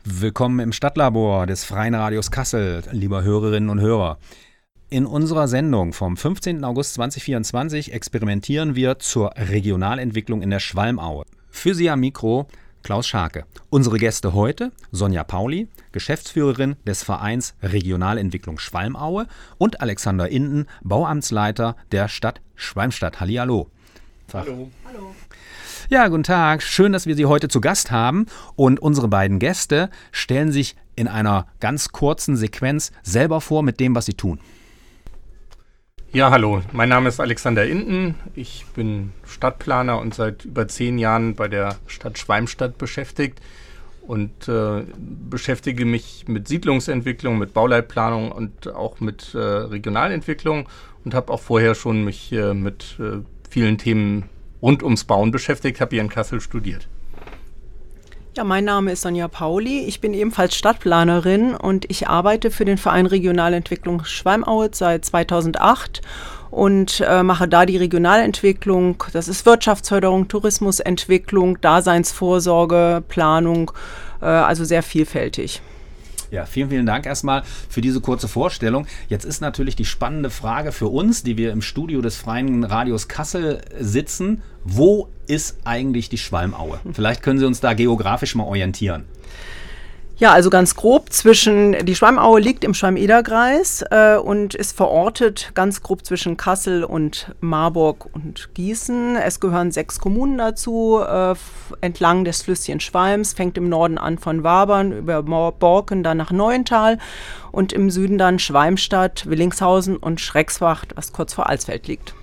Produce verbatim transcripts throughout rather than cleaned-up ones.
Willkommen im Stadtlabor des Freien Radios Kassel, liebe Hörerinnen und Hörer. In unserer Sendung vom fünfzehnten August zweitausendvierundzwanzig experimentieren wir zur Regionalentwicklung in der Schwalmaue. Für Sie am Mikro Klaus Scharke. Unsere Gäste heute Sonja Pauli, Geschäftsführerin des Vereins Regionalentwicklung Schwalmaue, und Alexander Inden, Bauamtsleiter der Stadt Schwalmstadt. Hallihallo. Hallo. Hallo. Ja, guten Tag. Schön, dass wir Sie heute zu Gast haben. Und unsere beiden Gäste stellen sich in einer ganz kurzen Sequenz selber vor mit dem, was sie tun. Ja, hallo. Mein Name ist Alexander Inden. Ich bin Stadtplaner und seit über zehn Jahren bei der Stadt Schwalmstadt beschäftigt und äh, beschäftige mich mit Siedlungsentwicklung, mit Bauleitplanung und auch mit äh, Regionalentwicklung und habe auch vorher schon mich äh, mit äh, vielen Themen rund ums Bauen beschäftigt, habe hier in Kassel studiert. Ja, mein Name ist Sonja Pauli. Ich bin ebenfalls Stadtplanerin und ich arbeite für den Verein Regionalentwicklung Schwalmaue seit zweitausendacht und äh, mache da die Regionalentwicklung. Das ist Wirtschaftsförderung, Tourismusentwicklung, Daseinsvorsorge, Planung, äh, also sehr vielfältig. Ja, vielen, vielen Dank erstmal für diese kurze Vorstellung. Jetzt ist natürlich die spannende Frage für uns, die wir im Studio des Freien Radios Kassel sitzen: Wo ist eigentlich die Schwalmaue? Vielleicht können Sie uns da geografisch mal orientieren. Ja, also ganz grob zwischen, die Schwalmaue liegt im Schwalm-Eder-Kreis äh, und ist verortet ganz grob zwischen Kassel und Marburg und Gießen. Es gehören sechs Kommunen dazu, äh, f- entlang des Flüsschen Schwalms, fängt im Norden an von Wabern über Mor- Borken, dann nach Neuental und im Süden dann Schwalmstadt, Willingshausen und Schreckswacht, was kurz vor Alsfeld liegt.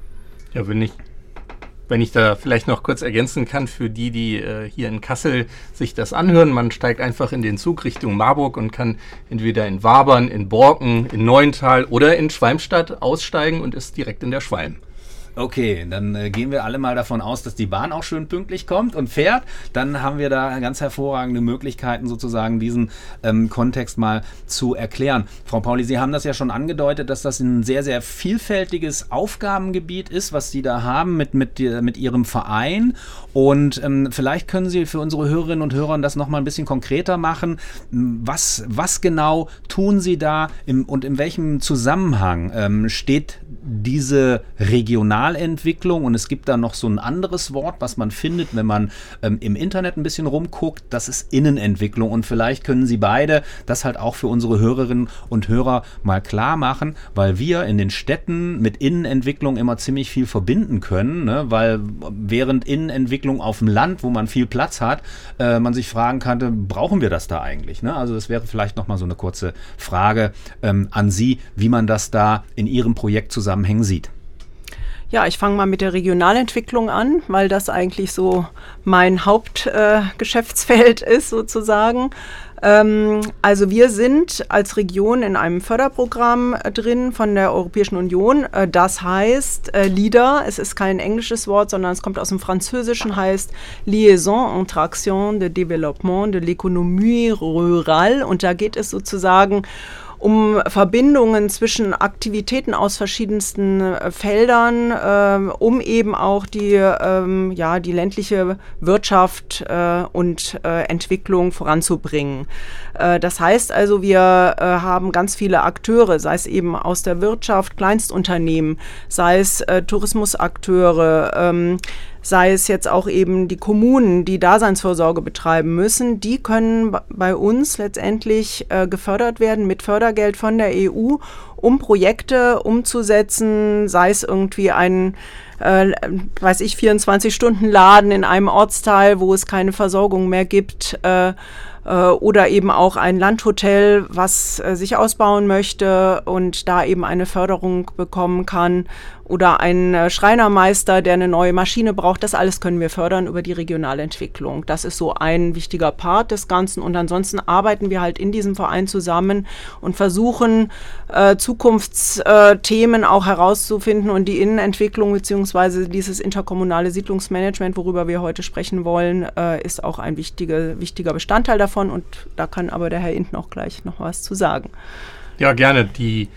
Ja, wenn ich Wenn ich da vielleicht noch kurz ergänzen kann, für die, die äh, hier in Kassel sich das anhören: Man steigt einfach in den Zug Richtung Marburg und kann entweder in Wabern, in Borken, in Neuental oder in Schwalmstadt aussteigen und ist direkt in der Schwalm. Okay, dann äh, gehen wir alle mal davon aus, dass die Bahn auch schön pünktlich kommt und fährt. Dann haben wir da ganz hervorragende Möglichkeiten, sozusagen diesen ähm, Kontext mal zu erklären. Frau Pauli, Sie haben das ja schon angedeutet, dass das ein sehr, sehr vielfältiges Aufgabengebiet ist, was Sie da haben mit, mit, mit Ihrem Verein. Und ähm, vielleicht können Sie für unsere Hörerinnen und Hörer das nochmal ein bisschen konkreter machen. Was, was genau tun Sie da im, und in welchem Zusammenhang ähm, steht diese Regionalentwicklung? Und es gibt da noch so ein anderes Wort, was man findet, wenn man ähm, im Internet ein bisschen rumguckt. Das ist Innenentwicklung. Und vielleicht können Sie beide das halt auch für unsere Hörerinnen und Hörer mal klar machen, weil wir in den Städten mit Innenentwicklung immer ziemlich viel verbinden können, ne? Weil während Innenentwicklung auf dem Land, wo man viel Platz hat, äh, man sich fragen kann, brauchen wir das da eigentlich? Ne? Also das wäre vielleicht nochmal so eine kurze Frage ähm, an Sie, wie man das da in Ihrem Projekt zusammenhängen sieht. Ja, ich fange mal mit der Regionalentwicklung an, weil das eigentlich so mein Hauptgeschäftsfeld äh, ist sozusagen. Ähm, also wir sind als Region in einem Förderprogramm äh, drin von der Europäischen Union. Äh, das heißt äh, LEADER, es ist kein englisches Wort, sondern es kommt aus dem Französischen, heißt Liaison entre Action de Développement de l'économie rurale. Und da geht es sozusagen um Verbindungen zwischen Aktivitäten aus verschiedensten äh, Feldern, äh, um eben auch die, ähm, ja, die ländliche Wirtschaft äh, und äh, Entwicklung voranzubringen. Äh, das heißt also, wir äh, haben ganz viele Akteure, sei es eben aus der Wirtschaft, Kleinstunternehmen, sei es äh, Tourismusakteure, ähm, sei es jetzt auch eben die Kommunen, die Daseinsvorsorge betreiben müssen, die können bei uns letztendlich äh, gefördert werden mit Fördergeld von der E U, um Projekte umzusetzen, sei es irgendwie ein, äh, weiß ich, vierundzwanzig-Stunden-Laden in einem Ortsteil, wo es keine Versorgung mehr gibt, äh, oder eben auch ein Landhotel, was äh, sich ausbauen möchte und da eben eine Förderung bekommen kann, oder ein äh, Schreinermeister, der eine neue Maschine braucht. Das alles können wir fördern über die Regionalentwicklung. Das ist so ein wichtiger Part des Ganzen, und ansonsten arbeiten wir halt in diesem Verein zusammen und versuchen äh, Zukunftsthemen auch herauszufinden, und die Innenentwicklung bzw. dieses interkommunale Siedlungsmanagement, worüber wir heute sprechen wollen, äh, ist auch ein wichtige, wichtiger Bestandteil davon. Und da kann aber der Herr Inden auch gleich noch was zu sagen. Ja, gerne. Die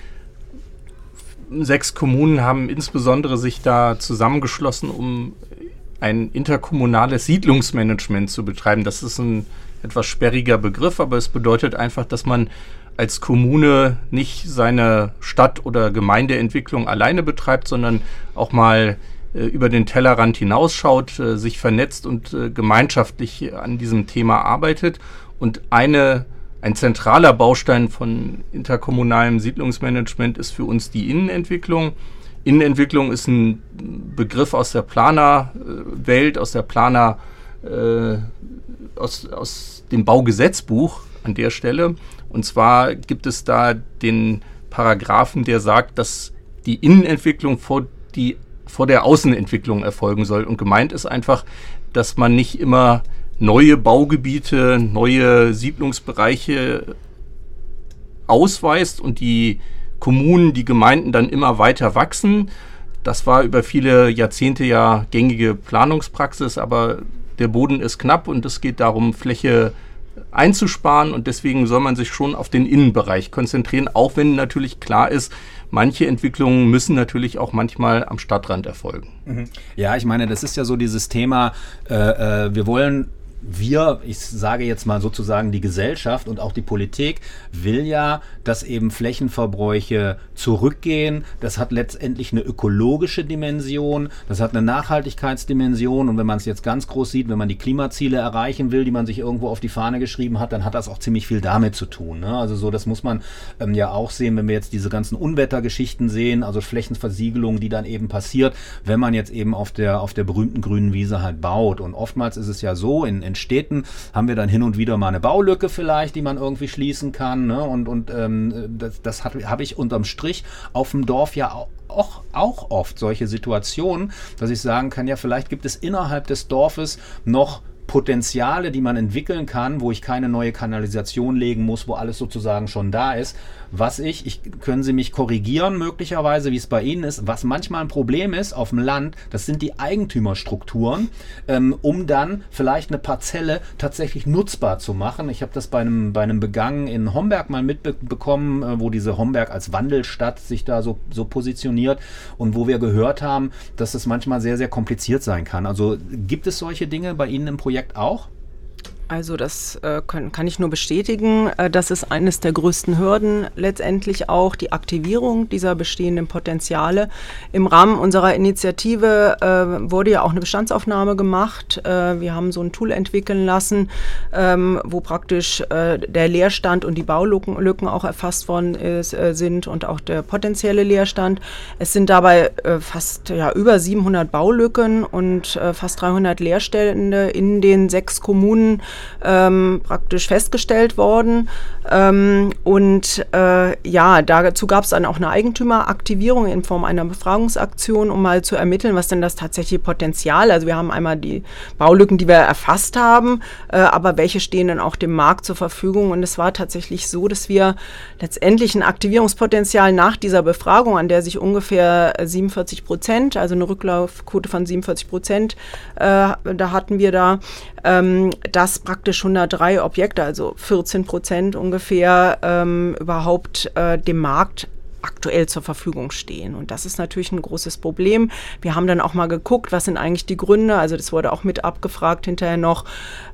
sechs Kommunen haben insbesondere sich da zusammengeschlossen, um ein interkommunales Siedlungsmanagement zu betreiben. Das ist ein etwas sperriger Begriff, aber es bedeutet einfach, dass man als Kommune nicht seine Stadt- oder Gemeindeentwicklung alleine betreibt, sondern auch mal äh, über den Tellerrand hinausschaut, äh, sich vernetzt und äh, gemeinschaftlich an diesem Thema arbeitet. Und eine, ein zentraler Baustein von interkommunalem Siedlungsmanagement ist für uns die Innenentwicklung. Innenentwicklung ist ein Begriff aus der Planerwelt, aus der Planer, äh, aus, aus dem Baugesetzbuch an der Stelle. Und zwar gibt es da den Paragraphen, der sagt, dass die Innenentwicklung vor, die, vor der Außenentwicklung erfolgen soll. Und gemeint ist einfach, dass man nicht immer neue Baugebiete, neue Siedlungsbereiche ausweist und die Kommunen, die Gemeinden dann immer weiter wachsen. Das war über viele Jahrzehnte ja gängige Planungspraxis, aber der Boden ist knapp und es geht darum, Fläche einzusparen, und deswegen soll man sich schon auf den Innenbereich konzentrieren, auch wenn natürlich klar ist, manche Entwicklungen müssen natürlich auch manchmal am Stadtrand erfolgen. Ja, ich meine, das ist ja so dieses Thema, äh, äh, wir wollen Wir, ich sage jetzt mal sozusagen die Gesellschaft und auch die Politik, will ja, dass eben Flächenverbräuche zurückgehen. Das hat letztendlich eine ökologische Dimension, das hat eine Nachhaltigkeitsdimension, und wenn man es jetzt ganz groß sieht, wenn man die Klimaziele erreichen will, die man sich irgendwo auf die Fahne geschrieben hat, dann hat das auch ziemlich viel damit zu tun. Ne? Also so, das muss man ähm, ja auch sehen, wenn wir jetzt diese ganzen Unwettergeschichten sehen, also Flächenversiegelung, die dann eben passiert, wenn man jetzt eben auf der, auf der berühmten grünen Wiese halt baut. Und oftmals ist es ja so, in, in Städten haben wir dann hin und wieder mal eine Baulücke vielleicht, die man irgendwie schließen kann, ne? und, und ähm, das, das habe ich unterm Strich auf dem Dorf ja auch Auch, auch oft solche Situationen, dass ich sagen kann, ja, vielleicht gibt es innerhalb des Dorfes noch Potenziale, die man entwickeln kann, wo ich keine neue Kanalisation legen muss, wo alles sozusagen schon da ist. Was ich, ich können Sie mich korrigieren möglicherweise, wie es bei Ihnen ist, was manchmal ein Problem ist auf dem Land, das sind die Eigentümerstrukturen, ähm, um dann vielleicht eine Parzelle tatsächlich nutzbar zu machen. Ich habe das bei einem, bei einem Begang in Homberg mal mitbekommen, äh, wo diese Homberg als Wandelstadt sich da so, so positioniert, und wo wir gehört haben, dass es manchmal sehr, sehr kompliziert sein kann. Also gibt es solche Dinge bei Ihnen im Projekt auch? Also das äh, kann, kann ich nur bestätigen. Äh, das ist eines der größten Hürden, letztendlich auch die Aktivierung dieser bestehenden Potenziale. Im Rahmen unserer Initiative äh, wurde ja auch eine Bestandsaufnahme gemacht. Äh, wir haben so ein Tool entwickeln lassen, ähm, wo praktisch äh, der Leerstand und die Baulücken Lücken auch erfasst worden ist, äh, sind, und auch der potenzielle Leerstand. Es sind dabei äh, fast ja, über siebenhundert Baulücken und äh, fast dreihundert Leerstände in den sechs Kommunen Ähm, praktisch festgestellt worden. Ähm, und äh, ja, dazu gab es dann auch eine Eigentümeraktivierung in Form einer Befragungsaktion, um mal zu ermitteln, was denn das tatsächliche Potenzial, also wir haben einmal die Baulücken, die wir erfasst haben, äh, aber welche stehen dann auch dem Markt zur Verfügung, und es war tatsächlich so, dass wir letztendlich ein Aktivierungspotenzial nach dieser Befragung, an der sich ungefähr siebenundvierzig Prozent, also eine Rücklaufquote von siebenundvierzig Prozent, äh, da hatten wir da, ähm, dass praktisch hundertdrei Objekte, also vierzehn Prozent ungefähr, ähm, überhaupt äh, dem Markt aktuell zur Verfügung stehen. Und das ist natürlich ein großes Problem. Wir haben dann auch mal geguckt, was sind eigentlich die Gründe, also das wurde auch mit abgefragt hinterher noch,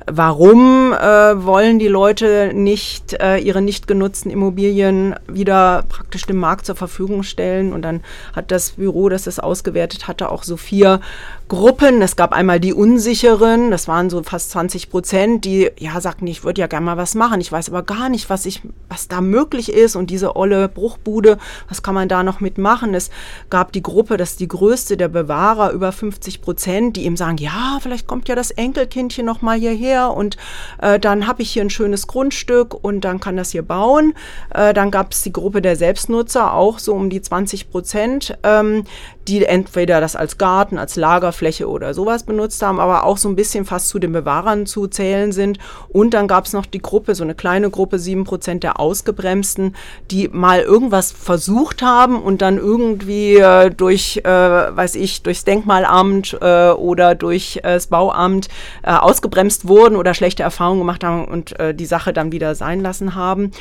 warum äh, wollen die Leute nicht äh, ihre nicht genutzten Immobilien wieder praktisch dem Markt zur Verfügung stellen. Und dann hat das Büro, das das ausgewertet hatte, auch so vier Gruppen. Es gab einmal die Unsicheren, das waren so fast zwanzig Prozent, die ja sagten, ich würde ja gerne mal was machen, ich weiß aber gar nicht, was ich, was da möglich ist, und diese olle Bruchbude, was kann man da noch mitmachen? Es gab die Gruppe, das ist die größte der Bewahrer, über fünfzig Prozent, die eben sagen, ja, vielleicht kommt ja das Enkelkindchen noch mal hierher, und äh, dann habe ich hier ein schönes Grundstück und dann kann das hier bauen. Äh, dann gab es die Gruppe der Selbstnutzer, auch so um die zwanzig Prozent, ähm, die entweder das als Garten, als Lagerfläche oder sowas benutzt haben, aber auch so ein bisschen fast zu den Bewahrern zu zählen sind. Und dann gab es noch die Gruppe, so eine kleine Gruppe, sieben Prozent der Ausgebremsten, die mal irgendwas versucht haben und dann irgendwie äh, durch, äh, weiß ich, durchs Denkmalamt äh, oder durch äh, das Bauamt äh, ausgebremst wurden oder schlechte Erfahrungen gemacht haben und äh, die Sache dann wieder sein lassen haben.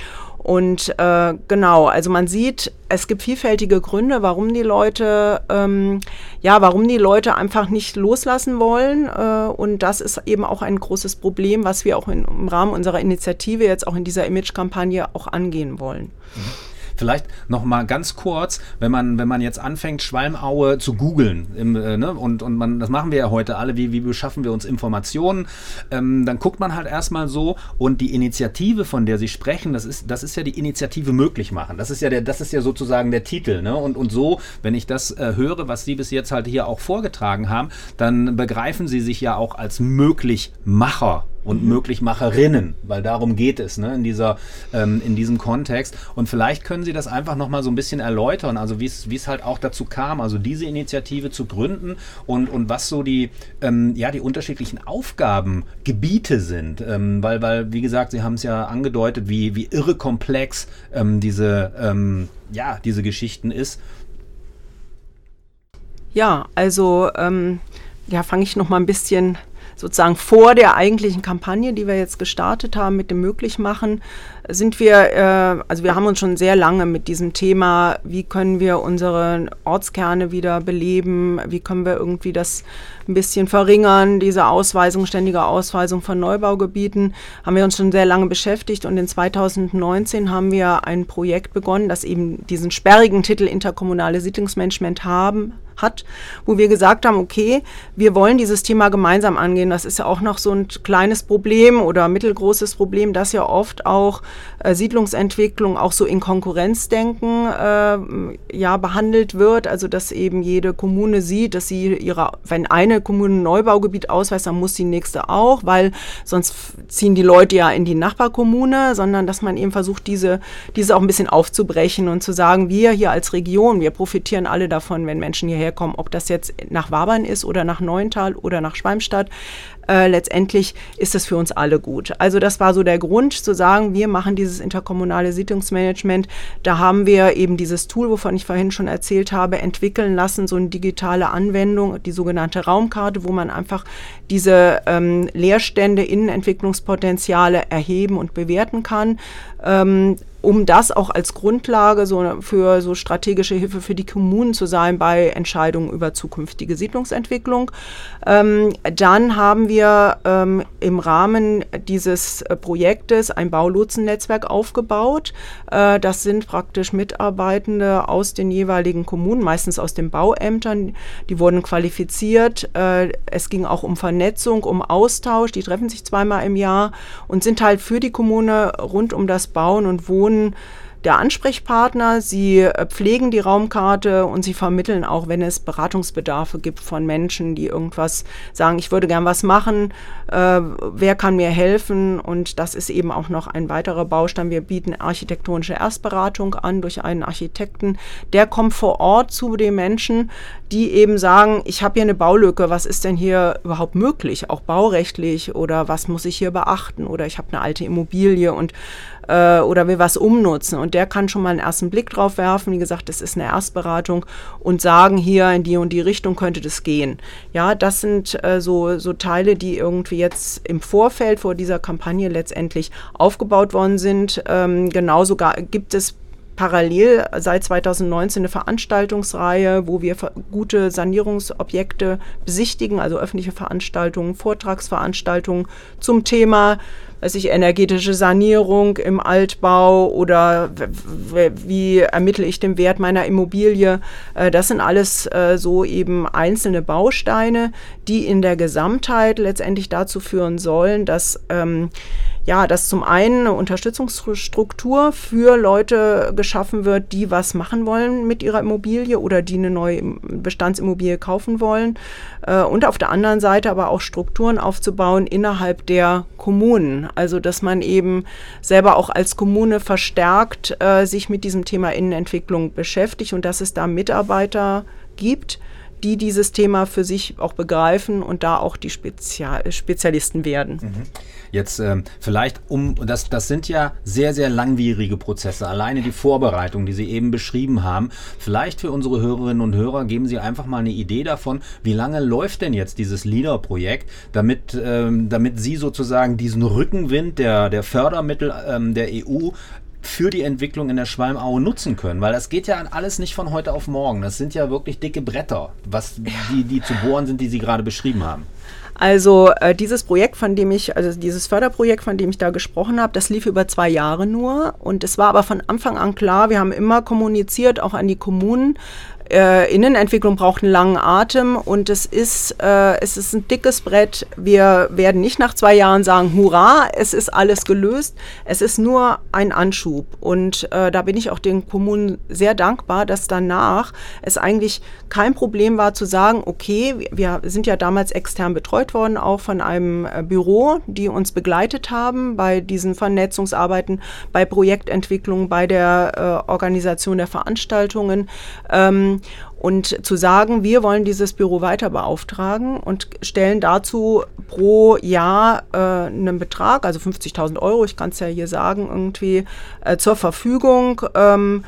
Und äh, genau, also man sieht, es gibt vielfältige Gründe, warum die Leute, ähm, ja, warum die Leute einfach nicht loslassen wollen. Äh, und das ist eben auch ein großes Problem, was wir auch in, im Rahmen unserer Initiative jetzt auch in dieser Image-Kampagne auch angehen wollen. Mhm. Vielleicht noch mal ganz kurz, wenn man, wenn man jetzt anfängt, Schwalmaue zu googeln, im, äh, ne, und, und man, das machen wir ja heute alle, wie, wie beschaffen wir uns Informationen, ähm, dann guckt man halt erstmal so, und die Initiative, von der Sie sprechen, das ist, das ist ja die Initiative möglich machen. Das ist ja der, das ist ja sozusagen der Titel, ne? Und, und so, wenn ich das äh, höre, was Sie bis jetzt halt hier auch vorgetragen haben, dann begreifen Sie sich ja auch als Möglichmacher und Möglichmacherinnen, weil darum geht es, ne, in dieser, ähm, in diesem Kontext. Und vielleicht können Sie das einfach nochmal so ein bisschen erläutern, also wie es, wie es halt auch dazu kam, also diese Initiative zu gründen und, und was so die, ähm, ja, die unterschiedlichen Aufgabengebiete sind, ähm, weil, weil, wie gesagt, Sie haben es ja angedeutet, wie, wie irre komplex ähm, diese, ähm, ja, diese Geschichten ist. Ja, also, ähm, ja, fange ich noch mal ein bisschen sozusagen vor der eigentlichen Kampagne, die wir jetzt gestartet haben mit dem Möglichmachen, sind wir, äh, also wir haben uns schon sehr lange mit diesem Thema, wie können wir unsere Ortskerne wieder beleben, wie können wir irgendwie das ein bisschen verringern, diese Ausweisung, ständige Ausweisung von Neubaugebieten, haben wir uns schon sehr lange beschäftigt, und in zweitausendneunzehn haben wir ein Projekt begonnen, das eben diesen sperrigen Titel interkommunale Siedlungsmanagement haben, hat, wo wir gesagt haben, okay, wir wollen dieses Thema gemeinsam angehen. Das ist ja auch noch so ein kleines Problem oder mittelgroßes Problem, dass ja oft auch äh, Siedlungsentwicklung auch so in Konkurrenzdenken äh, ja, behandelt wird. Also dass eben jede Kommune sieht, dass sie ihre, wenn eine Kommune ein Neubaugebiet ausweist, dann muss die nächste auch, weil sonst ziehen die Leute ja in die Nachbarkommune, sondern dass man eben versucht, diese, diese auch ein bisschen aufzubrechen und zu sagen, wir hier als Region, wir profitieren alle davon, wenn Menschen hierher kommen, ob das jetzt nach Wabern ist oder nach Neuental oder nach Schwalmstadt. Äh, letztendlich ist es für uns alle gut. Also das war so der Grund, zu sagen, wir machen dieses interkommunale Siedlungsmanagement. Da haben wir eben dieses Tool, wovon ich vorhin schon erzählt habe, entwickeln lassen, so eine digitale Anwendung, die sogenannte Raumkarte, wo man einfach diese ähm, Leerstände, Innenentwicklungspotenziale erheben und bewerten kann, ähm, um das auch als Grundlage so für so strategische Hilfe für die Kommunen zu sein bei Entscheidungen über zukünftige Siedlungsentwicklung. Ähm, dann haben wir ähm, im Rahmen dieses äh, Projektes ein Baulotsennetzwerk aufgebaut. Äh, das sind praktisch Mitarbeitende aus den jeweiligen Kommunen, meistens aus den Bauämtern. Die wurden qualifiziert. Äh, es ging auch um Vernetzung, um Austausch. Die treffen sich zweimal im Jahr und sind halt für die Kommune rund um das Bauen und Wohnen der Ansprechpartner. Sie pflegen die Raumkarte und sie vermitteln auch, wenn es Beratungsbedarfe gibt von Menschen, die irgendwas sagen, ich würde gern was machen, äh, wer kann mir helfen? Und das ist eben auch noch ein weiterer Baustein. Wir bieten architektonische Erstberatung an durch einen Architekten. Der kommt vor Ort zu den Menschen, die eben sagen, ich habe hier eine Baulücke, was ist denn hier überhaupt möglich, auch baurechtlich, oder was muss ich hier beachten, oder ich habe eine alte Immobilie und äh, oder will was umnutzen, und der kann schon mal einen ersten Blick drauf werfen, wie gesagt, das ist eine Erstberatung, und sagen, hier in die und die Richtung könnte das gehen. Ja, das sind äh, so, so Teile, die irgendwie jetzt im Vorfeld vor dieser Kampagne letztendlich aufgebaut worden sind. Ähm, genauso gar, gibt es parallel seit zweitausendneunzehn eine Veranstaltungsreihe, wo wir gute Sanierungsobjekte besichtigen, also öffentliche Veranstaltungen, Vortragsveranstaltungen zum Thema, weiß ich, energetische Sanierung im Altbau oder w- wie ermittle ich den Wert meiner Immobilie. Das sind alles so eben einzelne Bausteine, die in der Gesamtheit letztendlich dazu führen sollen, dass ähm, ja, dass zum einen eine Unterstützungsstruktur für Leute geschaffen wird, die was machen wollen mit ihrer Immobilie oder die eine neue Bestandsimmobilie kaufen wollen. Äh, und auf der anderen Seite aber auch Strukturen aufzubauen innerhalb der Kommunen. Also, dass man eben selber auch als Kommune verstärkt äh, sich mit diesem Thema Innenentwicklung beschäftigt und dass es da Mitarbeiter gibt, die dieses Thema für sich auch begreifen und da auch die Spezial- Spezialisten werden. Mhm. Jetzt ähm, vielleicht um, das, das sind ja sehr, sehr langwierige Prozesse, alleine die Vorbereitung, die Sie eben beschrieben haben. Vielleicht für unsere Hörerinnen und Hörer geben Sie einfach mal eine Idee davon, wie lange läuft denn jetzt dieses LEADER-Projekt, damit, ähm, damit Sie sozusagen diesen Rückenwind der, der Fördermittel ähm, der E U für die Entwicklung in der Schwalmaue nutzen können? Weil das geht ja alles nicht von heute auf morgen. Das sind ja wirklich dicke Bretter, was die, die zu bohren sind, die Sie gerade beschrieben haben. Also äh, dieses Projekt, von dem ich, also dieses Förderprojekt, von dem ich da gesprochen habe, das lief über zwei Jahre nur. Und es war aber von Anfang an klar, wir haben immer kommuniziert, auch an die Kommunen, Äh, Innenentwicklung braucht einen langen Atem und es ist, äh, es ist ein dickes Brett. Wir werden nicht nach zwei Jahren sagen, hurra, es ist alles gelöst. Es ist nur ein Anschub. Und äh, da bin ich auch den Kommunen sehr dankbar, dass danach es eigentlich kein Problem war zu sagen, okay, wir sind ja damals extern betreut worden, auch von einem äh, Büro, die uns begleitet haben bei diesen Vernetzungsarbeiten, bei Projektentwicklung, bei der äh, Organisation der Veranstaltungen. Ähm, Und zu sagen, wir wollen dieses Büro weiter beauftragen und stellen dazu pro Jahr äh, einen Betrag, also fünfzigtausend Euro, ich kann es ja hier sagen, irgendwie äh, zur Verfügung. Ähm,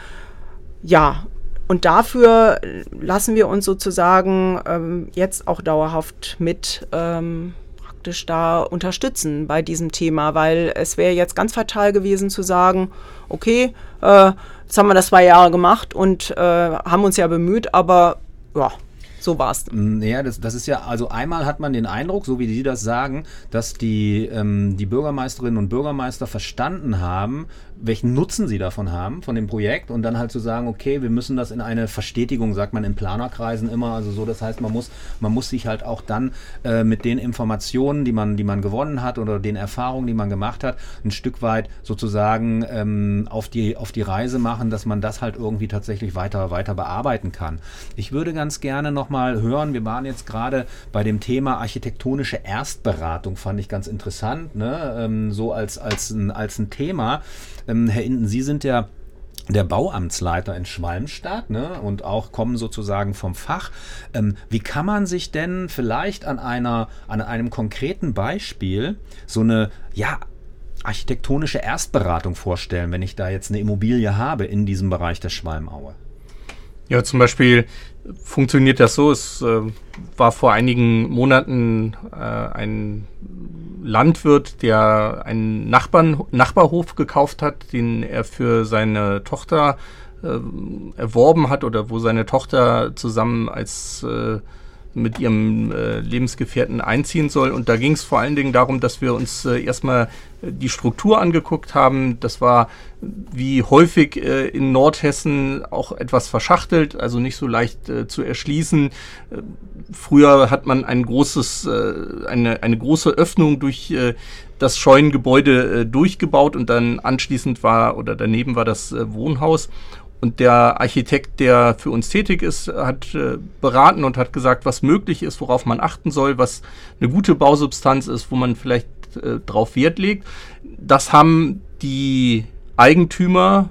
ja, und dafür lassen wir uns sozusagen ähm, jetzt auch dauerhaft mit ähm, praktisch da unterstützen bei diesem Thema, weil es wäre jetzt ganz fatal gewesen zu sagen, okay, äh, jetzt haben wir das zwei Jahre gemacht und äh, haben uns ja bemüht, aber ja, so war es. Ja, das, das ist ja, also einmal hat man den Eindruck, so wie Sie das sagen, dass die, ähm, die Bürgermeisterinnen und Bürgermeister verstanden haben, welchen Nutzen sie davon haben, von dem Projekt, und dann halt zu sagen, okay, wir müssen das in eine Verstetigung, sagt man in Planerkreisen immer, also so, das heißt, man muss, man muss sich halt auch dann äh, mit den Informationen, die man, die man gewonnen hat oder den Erfahrungen, die man gemacht hat, ein Stück weit sozusagen ähm, auf die, auf die Reise machen, dass man das halt irgendwie tatsächlich weiter, weiter bearbeiten kann. Ich würde ganz gerne nochmal hören, wir waren jetzt gerade bei dem Thema architektonische Erstberatung, fand ich ganz interessant, ne? ähm, so als, als, ein, als ein Thema. Ähm, Herr Inden, Sie sind ja der Bauamtsleiter in Schwalmstadt, ne, und auch kommen sozusagen vom Fach. Ähm, wie kann man sich denn vielleicht an einer, an einem konkreten Beispiel so eine, ja, architektonische Erstberatung vorstellen, wenn ich da jetzt eine Immobilie habe in diesem Bereich der Schwalmaue? Ja, zum Beispiel funktioniert das so, es äh, war vor einigen Monaten äh, ein Landwirt, der einen Nachbarn, Nachbarhof gekauft hat, den er für seine Tochter äh, erworben hat oder wo seine Tochter zusammen als äh, mit ihrem äh, Lebensgefährten einziehen soll. Und da ging es vor allen Dingen darum, dass wir uns äh, erstmal die Struktur angeguckt haben. Das war wie häufig äh, in Nordhessen auch etwas verschachtelt, also nicht so leicht äh, zu erschließen. Äh, früher hat man ein großes, äh, eine, eine große Öffnung durch äh, das Scheunengebäude äh, durchgebaut und dann anschließend war oder daneben war das äh, Wohnhaus. Und der Architekt, der für uns tätig ist, hat äh, beraten und hat gesagt, was möglich ist, worauf man achten soll, was eine gute Bausubstanz ist, wo man vielleicht äh, drauf Wert legt. Das haben die Eigentümer,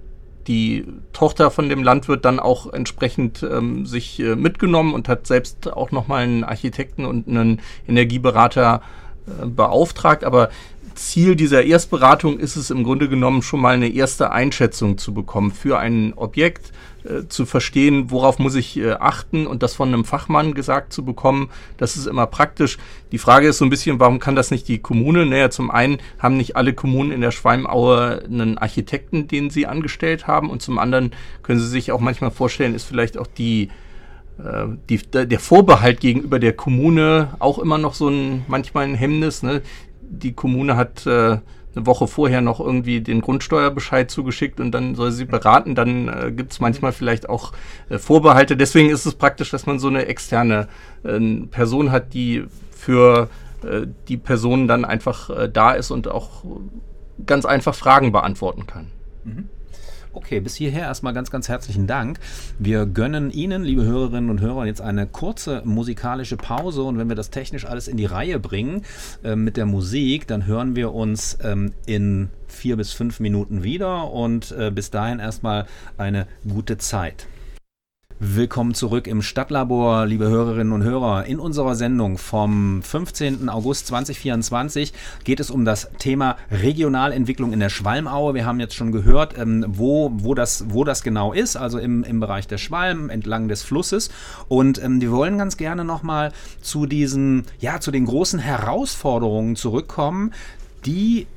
die Tochter von dem Landwirt, dann auch entsprechend ähm, sich äh, mitgenommen und hat selbst auch nochmal einen Architekten und einen Energieberater äh, beauftragt. Aber Ziel dieser Erstberatung ist es im Grunde genommen schon mal eine erste Einschätzung zu bekommen für ein Objekt, äh, zu verstehen, worauf muss ich äh, achten und das von einem Fachmann gesagt zu bekommen, das ist immer praktisch. Die Frage ist so ein bisschen, warum kann das nicht die Kommune? Naja, zum einen haben nicht alle Kommunen in der Schwalmaue einen Architekten, den sie angestellt haben, und zum anderen können Sie sich auch manchmal vorstellen, ist vielleicht auch die äh, Die, der Vorbehalt gegenüber der Kommune auch immer noch so ein, manchmal ein Hemmnis, ne? Die Kommune hat äh, eine Woche vorher noch irgendwie den Grundsteuerbescheid zugeschickt und dann soll sie beraten. Dann äh, gibt es manchmal vielleicht auch äh, Vorbehalte. Deswegen ist es praktisch, dass man so eine externe äh, Person hat, die für äh, die Person dann einfach äh, da ist und auch ganz einfach Fragen beantworten kann. Mhm. Okay, bis hierher erstmal ganz, ganz herzlichen Dank. Wir gönnen Ihnen, liebe Hörerinnen und Hörer, jetzt eine kurze musikalische Pause, und wenn wir das technisch alles in die Reihe bringen äh, mit der Musik, dann hören wir uns ähm, in vier bis fünf Minuten wieder, und äh, bis dahin erstmal eine gute Zeit. Willkommen zurück im Stadtlabor, liebe Hörerinnen und Hörer. In unserer Sendung vom fünfzehnten August zweitausendvierundzwanzig geht es um das Thema Regionalentwicklung in der Schwalmaue. Wir haben jetzt schon gehört, ähm, wo, wo, das, wo das genau ist, also im, im Bereich der Schwalm, entlang des Flusses. Und ähm, wir wollen ganz gerne nochmal zu diesen, ja, zu den großen Herausforderungen zurückkommen, die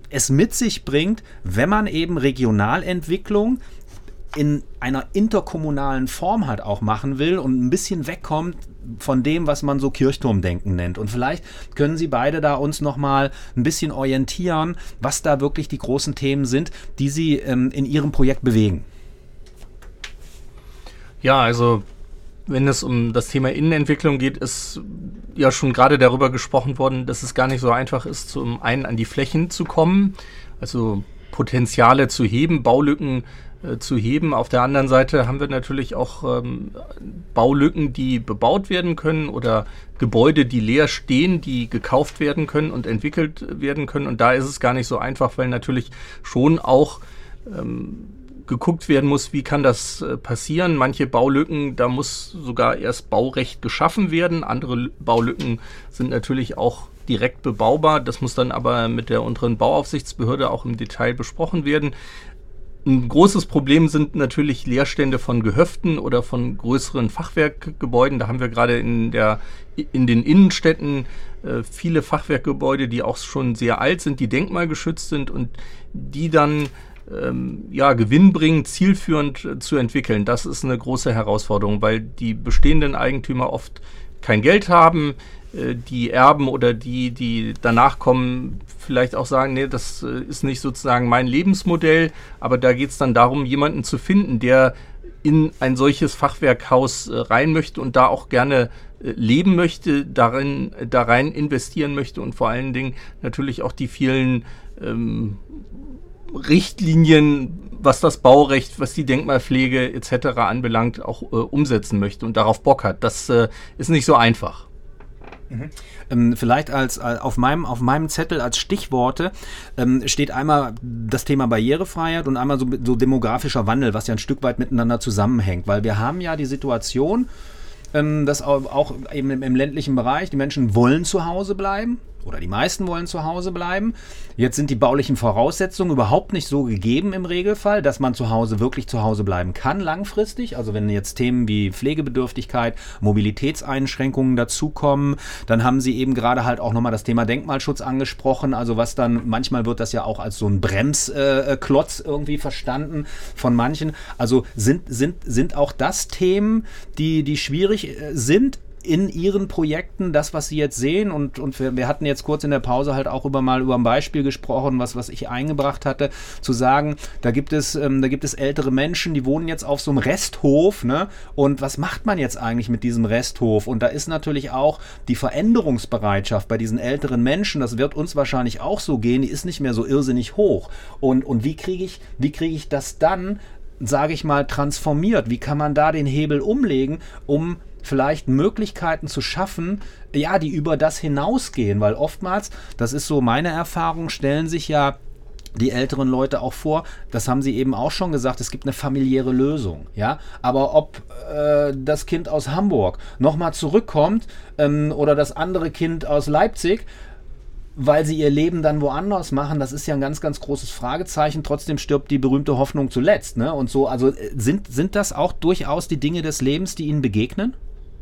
es mit sich bringt, wenn man eben Regionalentwicklung in einer interkommunalen Form halt auch machen will und ein bisschen wegkommt von dem, was man so Kirchturmdenken nennt. Und vielleicht können Sie beide da uns nochmal ein bisschen orientieren, was da wirklich die großen Themen sind, die Sie ähm, in Ihrem Projekt bewegen. Ja, also wenn es um das Thema Innenentwicklung geht, ist ja schon gerade darüber gesprochen worden, dass es gar nicht so einfach ist, zum einen an die Flächen zu kommen, also Potenziale zu heben, Baulücken äh, zu heben. Auf der anderen Seite haben wir natürlich auch ähm, Baulücken, die bebaut werden können oder Gebäude, die leer stehen, die gekauft werden können und entwickelt werden können. Und da ist es gar nicht so einfach, weil natürlich schon auch ähm, geguckt werden muss, wie kann das äh, passieren. Manche Baulücken, da muss sogar erst Baurecht geschaffen werden. Andere L- Baulücken sind natürlich auch direkt bebaubar. Das muss dann aber mit der unteren Bauaufsichtsbehörde auch im Detail besprochen werden. Ein großes Problem sind natürlich Leerstände von Gehöften oder von größeren Fachwerkgebäuden. Da haben wir gerade in der, in den Innenstädten äh, viele Fachwerkgebäude, die auch schon sehr alt sind, die denkmalgeschützt sind und die dann ähm, ja, gewinnbringend, zielführend äh, zu entwickeln. Das ist eine große Herausforderung, weil die bestehenden Eigentümer oft kein Geld haben, äh, die Erben oder die, die danach kommen, vielleicht auch sagen, nee, das äh, ist nicht sozusagen mein Lebensmodell, aber da geht es dann darum, jemanden zu finden, der in ein solches Fachwerkhaus äh, rein möchte und da auch gerne äh, leben möchte, darin, äh, da rein investieren möchte und vor allen Dingen natürlich auch die vielen ähm, Richtlinien, was das Baurecht, was die Denkmalpflege et cetera anbelangt, auch äh, umsetzen möchte und darauf Bock hat. Das äh, ist nicht so einfach. Mhm. Ähm, vielleicht als äh, auf meinem auf meinem Zettel als Stichworte ähm, steht einmal das Thema Barrierefreiheit und einmal so, so demografischer Wandel, was ja ein Stück weit miteinander zusammenhängt, weil wir haben ja die Situation, ähm, dass auch, auch eben im, im ländlichen Bereich die Menschen wollen zu Hause bleiben. Oder die meisten wollen zu Hause bleiben. Jetzt sind die baulichen Voraussetzungen überhaupt nicht so gegeben im Regelfall, dass man zu Hause wirklich zu Hause bleiben kann langfristig. Also wenn jetzt Themen wie Pflegebedürftigkeit, Mobilitätseinschränkungen dazukommen, dann haben Sie eben gerade halt auch nochmal das Thema Denkmalschutz angesprochen. Also was dann, manchmal wird das ja auch als so ein Bremsklotz äh, irgendwie verstanden von manchen. Also sind, sind, sind auch das Themen, die, die schwierig sind in Ihren Projekten, das, was Sie jetzt sehen, und, und wir, wir hatten jetzt kurz in der Pause halt auch über mal über ein Beispiel gesprochen, was, was ich eingebracht hatte, zu sagen, da gibt es, ähm, da gibt es ältere Menschen, die wohnen jetzt auf so einem Resthof, ne? Und was macht man jetzt eigentlich mit diesem Resthof? Und da ist natürlich auch die Veränderungsbereitschaft bei diesen älteren Menschen, das wird uns wahrscheinlich auch so gehen, die ist nicht mehr so irrsinnig hoch. Und, und wie kriege ich, wie kriege ich das dann, sage ich mal, transformiert? Wie kann man da den Hebel umlegen, um vielleicht Möglichkeiten zu schaffen, ja, die über das hinausgehen, weil oftmals, das ist so meine Erfahrung, stellen sich ja die älteren Leute auch vor, das haben Sie eben auch schon gesagt, es gibt eine familiäre Lösung, ja, aber ob äh, das Kind aus Hamburg nochmal zurückkommt ähm, oder das andere Kind aus Leipzig, weil sie ihr Leben dann woanders machen, das ist ja ein ganz, ganz großes Fragezeichen. Trotzdem stirbt die berühmte Hoffnung zuletzt, ne? Und so, also sind, sind das auch durchaus die Dinge des Lebens, die Ihnen begegnen?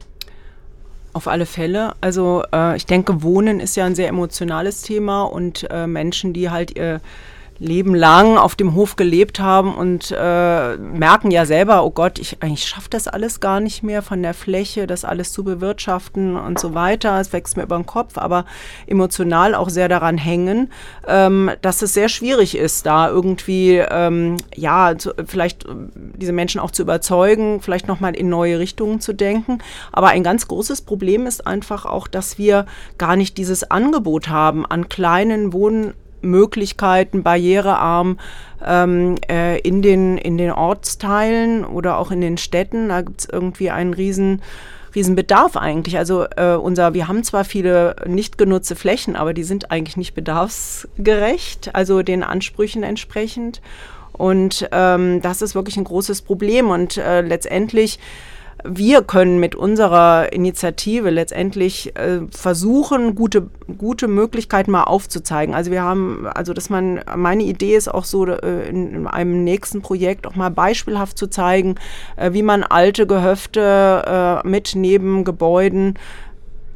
Auf alle Fälle. Also äh, ich denke, Wohnen ist ja ein sehr emotionales Thema und äh, Menschen, die halt ihr Leben lang auf dem Hof gelebt haben und äh, merken ja selber, oh Gott, ich, ich schaffe das alles gar nicht mehr von der Fläche, das alles zu bewirtschaften und so weiter. Es wächst mir über den Kopf, aber emotional auch sehr daran hängen, ähm, dass es sehr schwierig ist, da irgendwie, ähm, ja, zu, vielleicht diese Menschen auch zu überzeugen, vielleicht nochmal in neue Richtungen zu denken. Aber ein ganz großes Problem ist einfach auch, dass wir gar nicht dieses Angebot haben an kleinen Wohn Möglichkeiten, barrierearm ähm, äh, in den, in den Ortsteilen oder auch in den Städten. Da gibt es irgendwie einen riesen, riesen Bedarf eigentlich. Also äh, unser, wir haben zwar viele nicht genutzte Flächen, aber die sind eigentlich nicht bedarfsgerecht, also den Ansprüchen entsprechend. Und ähm, das ist wirklich ein großes Problem. Und äh, letztendlich wir können mit unserer Initiative letztendlich äh, versuchen, gute, gute Möglichkeiten mal aufzuzeigen. Also wir haben, also dass man, meine Idee ist auch so, äh, in, in einem nächsten Projekt auch mal beispielhaft zu zeigen, äh, wie man alte Gehöfte äh, mit Nebengebäuden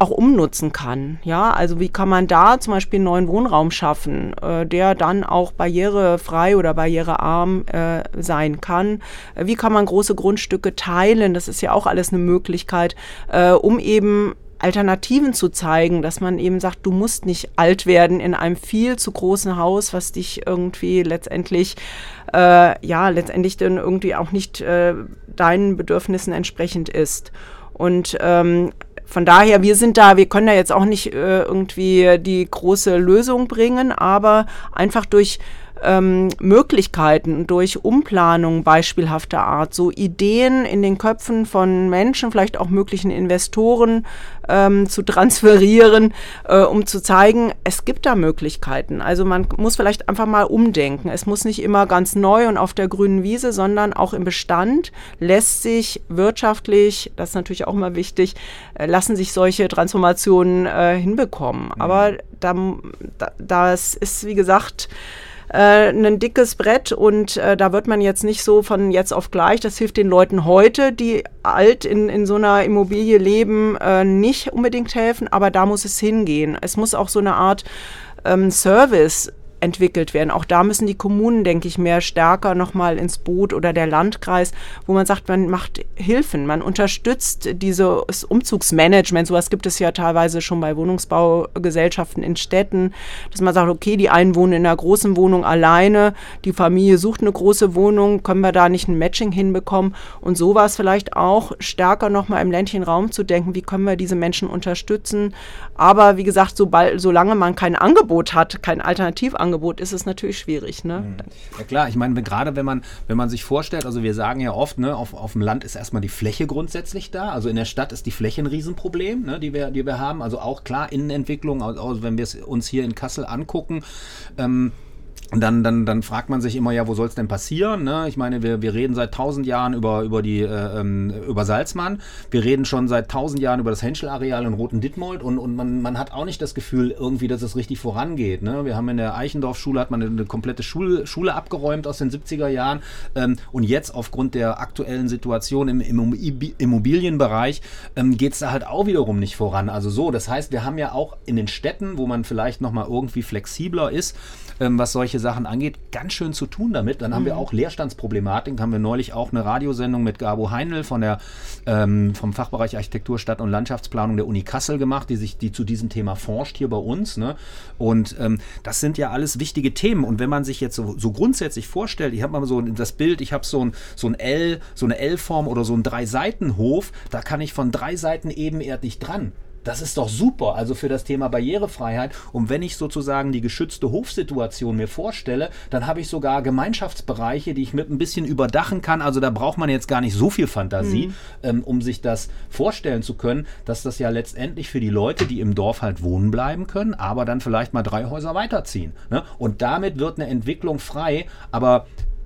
auch umnutzen kann. Ja, also wie kann man da zum Beispiel einen neuen Wohnraum schaffen, äh, der dann auch barrierefrei oder barrierearm äh, sein kann? Äh, wie kann man große Grundstücke teilen? Das ist ja auch alles eine Möglichkeit, äh, um eben Alternativen zu zeigen, dass man eben sagt, du musst nicht alt werden in einem viel zu großen Haus, was dich irgendwie letztendlich, äh, ja, letztendlich dann irgendwie auch nicht äh, deinen Bedürfnissen entsprechend ist. Und ähm, von daher, wir sind da, wir können da jetzt auch nicht äh, irgendwie die große Lösung bringen, aber einfach durch Ähm, Möglichkeiten, durch Umplanung beispielhafter Art, so Ideen in den Köpfen von Menschen, vielleicht auch möglichen Investoren ähm, zu transferieren, äh, um zu zeigen, es gibt da Möglichkeiten. Also man muss vielleicht einfach mal umdenken. Es muss nicht immer ganz neu und auf der grünen Wiese, sondern auch im Bestand lässt sich wirtschaftlich, das ist natürlich auch immer wichtig, äh, lassen sich solche Transformationen äh, hinbekommen. Mhm. Aber da, da, das ist, wie gesagt, Äh, ein dickes Brett und äh, da wird man jetzt nicht so von jetzt auf gleich, das hilft den Leuten heute, die alt in, in so einer Immobilie leben, äh, nicht unbedingt helfen, aber da muss es hingehen. Es muss auch so eine Art ähm, Service entwickelt werden. Auch da müssen die Kommunen, denke ich, mehr stärker nochmal ins Boot oder der Landkreis, wo man sagt, man macht Hilfen, man unterstützt dieses Umzugsmanagement. Sowas gibt es ja teilweise schon bei Wohnungsbaugesellschaften in Städten, dass man sagt, okay, die einen wohnen in einer großen Wohnung alleine, die Familie sucht eine große Wohnung, können wir da nicht ein Matching hinbekommen? Und sowas vielleicht auch stärker nochmal im ländlichen Raum zu denken, wie können wir diese Menschen unterstützen? Aber wie gesagt, sobald, solange man kein Angebot hat, kein Alternativangebot, ist es natürlich schwierig. Ne? Ja klar, ich meine, gerade wenn man, wenn man sich vorstellt, also wir sagen ja oft, ne, auf, auf dem Land ist erstmal die Fläche grundsätzlich da, also in der Stadt ist die Fläche ein Riesenproblem, ne, die wir, die wir haben, also auch klar Innenentwicklung, also wenn wir es uns hier in Kassel angucken, ähm, Dann, dann, dann fragt man sich immer, ja, wo soll es denn passieren? Ne? Ich meine, wir, wir reden seit tausend Jahren über, über, die, äh, über Salzmann. Wir reden schon seit tausend Jahren über das Henschel-Areal in Roten-Dittmold und, und man, man hat auch nicht das Gefühl irgendwie, dass es richtig vorangeht. Ne? Wir haben in der Eichendorf-Schule hat man eine, eine komplette Schule, Schule abgeräumt aus den siebziger Jahren ähm, und jetzt aufgrund der aktuellen Situation im, im Immobilienbereich ähm, geht es da halt auch wiederum nicht voran. Also so, das heißt, wir haben ja auch in den Städten, wo man vielleicht nochmal irgendwie flexibler ist, ähm, was solche Sachen angeht, ganz schön zu tun damit. Dann haben mhm. wir auch Leerstandsproblematik. Haben wir neulich auch eine Radiosendung mit Gabo Heinl von der, ähm, vom Fachbereich Architektur, Stadt- und Landschaftsplanung der Uni Kassel gemacht, die sich die zu diesem Thema forscht hier bei uns. Ne? Und ähm, das sind ja alles wichtige Themen. Und wenn man sich jetzt so, so grundsätzlich vorstellt, ich habe mal so das Bild, ich habe so ein, so ein L, so eine L-Form oder so einen Drei-Seiten-Hof, da kann ich von drei Seiten ebenerdig dran. Das ist doch super, also für das Thema Barrierefreiheit. Und wenn ich sozusagen die geschützte Hofsituation mir vorstelle, dann habe ich sogar Gemeinschaftsbereiche, die ich mit ein bisschen überdachen kann. Also da braucht man jetzt gar nicht so viel Fantasie, mhm. ähm, um sich das vorstellen zu können, dass das ja letztendlich für die Leute, die im Dorf halt wohnen bleiben können, aber dann vielleicht mal drei Häuser weiterziehen. Ne? Und damit wird eine Entwicklung frei. Aber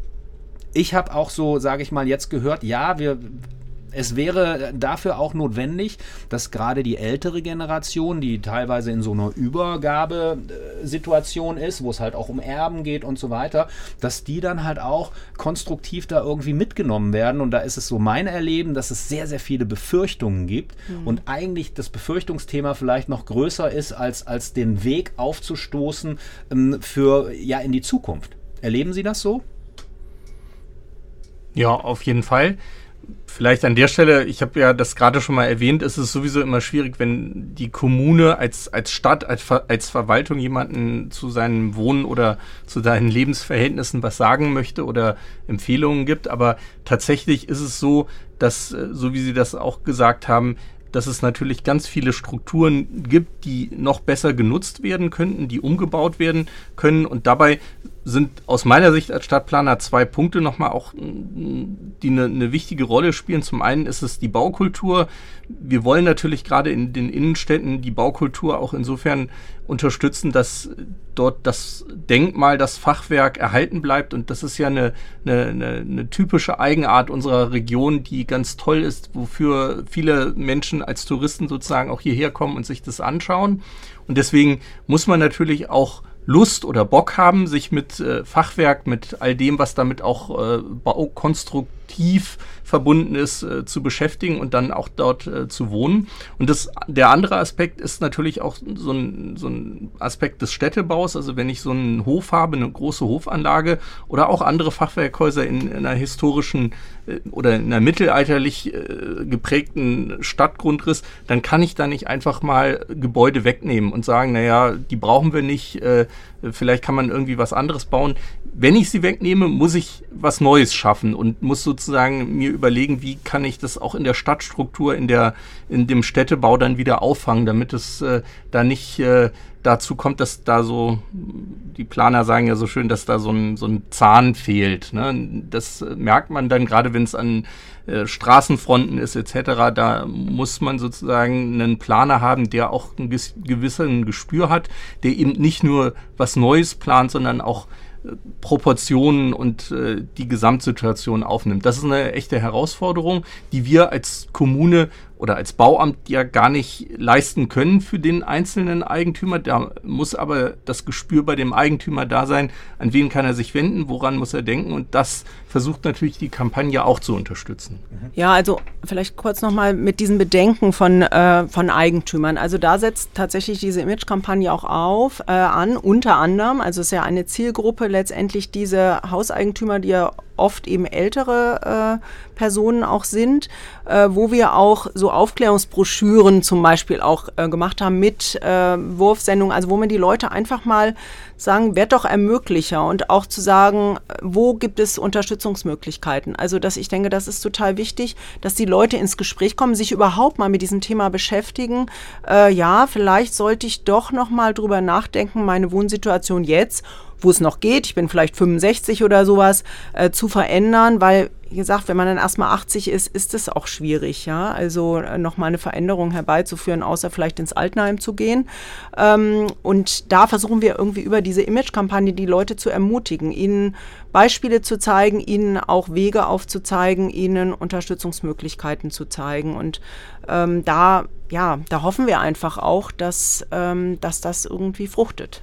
ich habe auch so, sage ich mal, jetzt gehört, ja, wir... Es wäre dafür auch notwendig, dass gerade die ältere Generation, die teilweise in so einer Übergabesituation ist, wo es halt auch um Erben geht und so weiter, dass die dann halt auch konstruktiv da irgendwie mitgenommen werden. Und da ist es so mein Erleben, dass es sehr, sehr viele Befürchtungen gibt mhm. und eigentlich das Befürchtungsthema vielleicht noch größer ist, als, als den Weg aufzustoßen ähm, für ja in die Zukunft. Erleben Sie das so? Ja, auf jeden Fall. Vielleicht an der Stelle, ich habe ja das gerade schon mal erwähnt, ist es sowieso immer schwierig, wenn die Kommune als, als Stadt, als, Ver, als Verwaltung jemanden zu seinem Wohnen oder zu seinen Lebensverhältnissen was sagen möchte oder Empfehlungen gibt. Aber tatsächlich ist es so, dass, so wie Sie das auch gesagt haben, dass es natürlich ganz viele Strukturen gibt, die noch besser genutzt werden könnten, die umgebaut werden können. Und dabei sind aus meiner Sicht als Stadtplaner zwei Punkte nochmal auch, die eine, eine wichtige Rolle spielen. Zum einen ist es die Baukultur. Wir wollen natürlich gerade in den Innenstädten die Baukultur auch insofern unterstützen, dass dort das Denkmal, das Fachwerk erhalten bleibt. Und das ist ja eine, eine, eine, eine typische Eigenart unserer Region, die ganz toll ist, wofür viele Menschen als Touristen sozusagen auch hierher kommen und sich das anschauen. Und deswegen muss man natürlich auch Lust oder Bock haben, sich mit äh, Fachwerk, mit all dem, was damit auch äh, Baukonstruktion tief verbunden ist, äh, zu beschäftigen und dann auch dort äh, zu wohnen. Und das, der andere Aspekt ist natürlich auch so ein, so ein Aspekt des Städtebaus. Also wenn ich so einen Hof habe, eine große Hofanlage oder auch andere Fachwerkhäuser in, in einer historischen äh, oder in einer mittelalterlich äh, geprägten Stadtgrundriss, dann kann ich da nicht einfach mal Gebäude wegnehmen und sagen, naja, die brauchen wir nicht, äh, vielleicht kann man irgendwie was anderes bauen. Wenn ich sie wegnehme, muss ich was Neues schaffen und muss sozusagen mir überlegen, wie kann ich das auch in der Stadtstruktur, in der, in dem Städtebau dann wieder auffangen, damit es äh, da nicht äh, dazu kommt, dass da so, die Planer sagen ja so schön, dass da so ein, so ein Zahn fehlt. Ne? Das äh, merkt man dann, gerade wenn es an äh, Straßenfronten ist et cetera. Da muss man sozusagen einen Planer haben, der auch ein gewissen Gespür hat, der eben nicht nur was Neues plant, sondern auch Proportionen und äh, die Gesamtsituation aufnimmt. Das ist eine echte Herausforderung, die wir als Kommune oder als Bauamt ja gar nicht leisten können für den einzelnen Eigentümer. Da muss aber das Gespür bei dem Eigentümer da sein, an wen kann er sich wenden, woran muss er denken, und das versucht natürlich die Kampagne auch zu unterstützen. Ja, also vielleicht kurz nochmal mit diesen Bedenken von, äh, von Eigentümern. Also da setzt tatsächlich diese Image-Kampagne auch auf, äh, an, unter anderem, also es ist ja eine Zielgruppe letztendlich diese Hauseigentümer, die ja oft eben ältere äh, Personen auch sind, äh, wo wir auch so Aufklärungsbroschüren zum Beispiel auch äh, gemacht haben mit äh, Wurfsendungen, also wo man die Leute einfach mal sagen, werd doch Ermöglicher, und auch zu sagen, wo gibt es Unterstützungsmöglichkeiten. Also dass ich denke, das ist total wichtig, dass die Leute ins Gespräch kommen, sich überhaupt mal mit diesem Thema beschäftigen. Äh, ja, vielleicht sollte ich doch noch mal drüber nachdenken, meine Wohnsituation jetzt, wo es noch geht, ich bin vielleicht fünfundsechzig oder sowas, äh, zu verändern, weil, wie gesagt, wenn man dann erstmal achtzig ist, ist es auch schwierig, ja, also äh, nochmal eine Veränderung herbeizuführen, außer vielleicht ins Altenheim zu gehen. Ähm, und da versuchen wir irgendwie über diese Image-Kampagne die Leute zu ermutigen, ihnen Beispiele zu zeigen, ihnen auch Wege aufzuzeigen, ihnen Unterstützungsmöglichkeiten zu zeigen, und ähm, da, ja, da hoffen wir einfach auch, dass, ähm, dass das irgendwie fruchtet.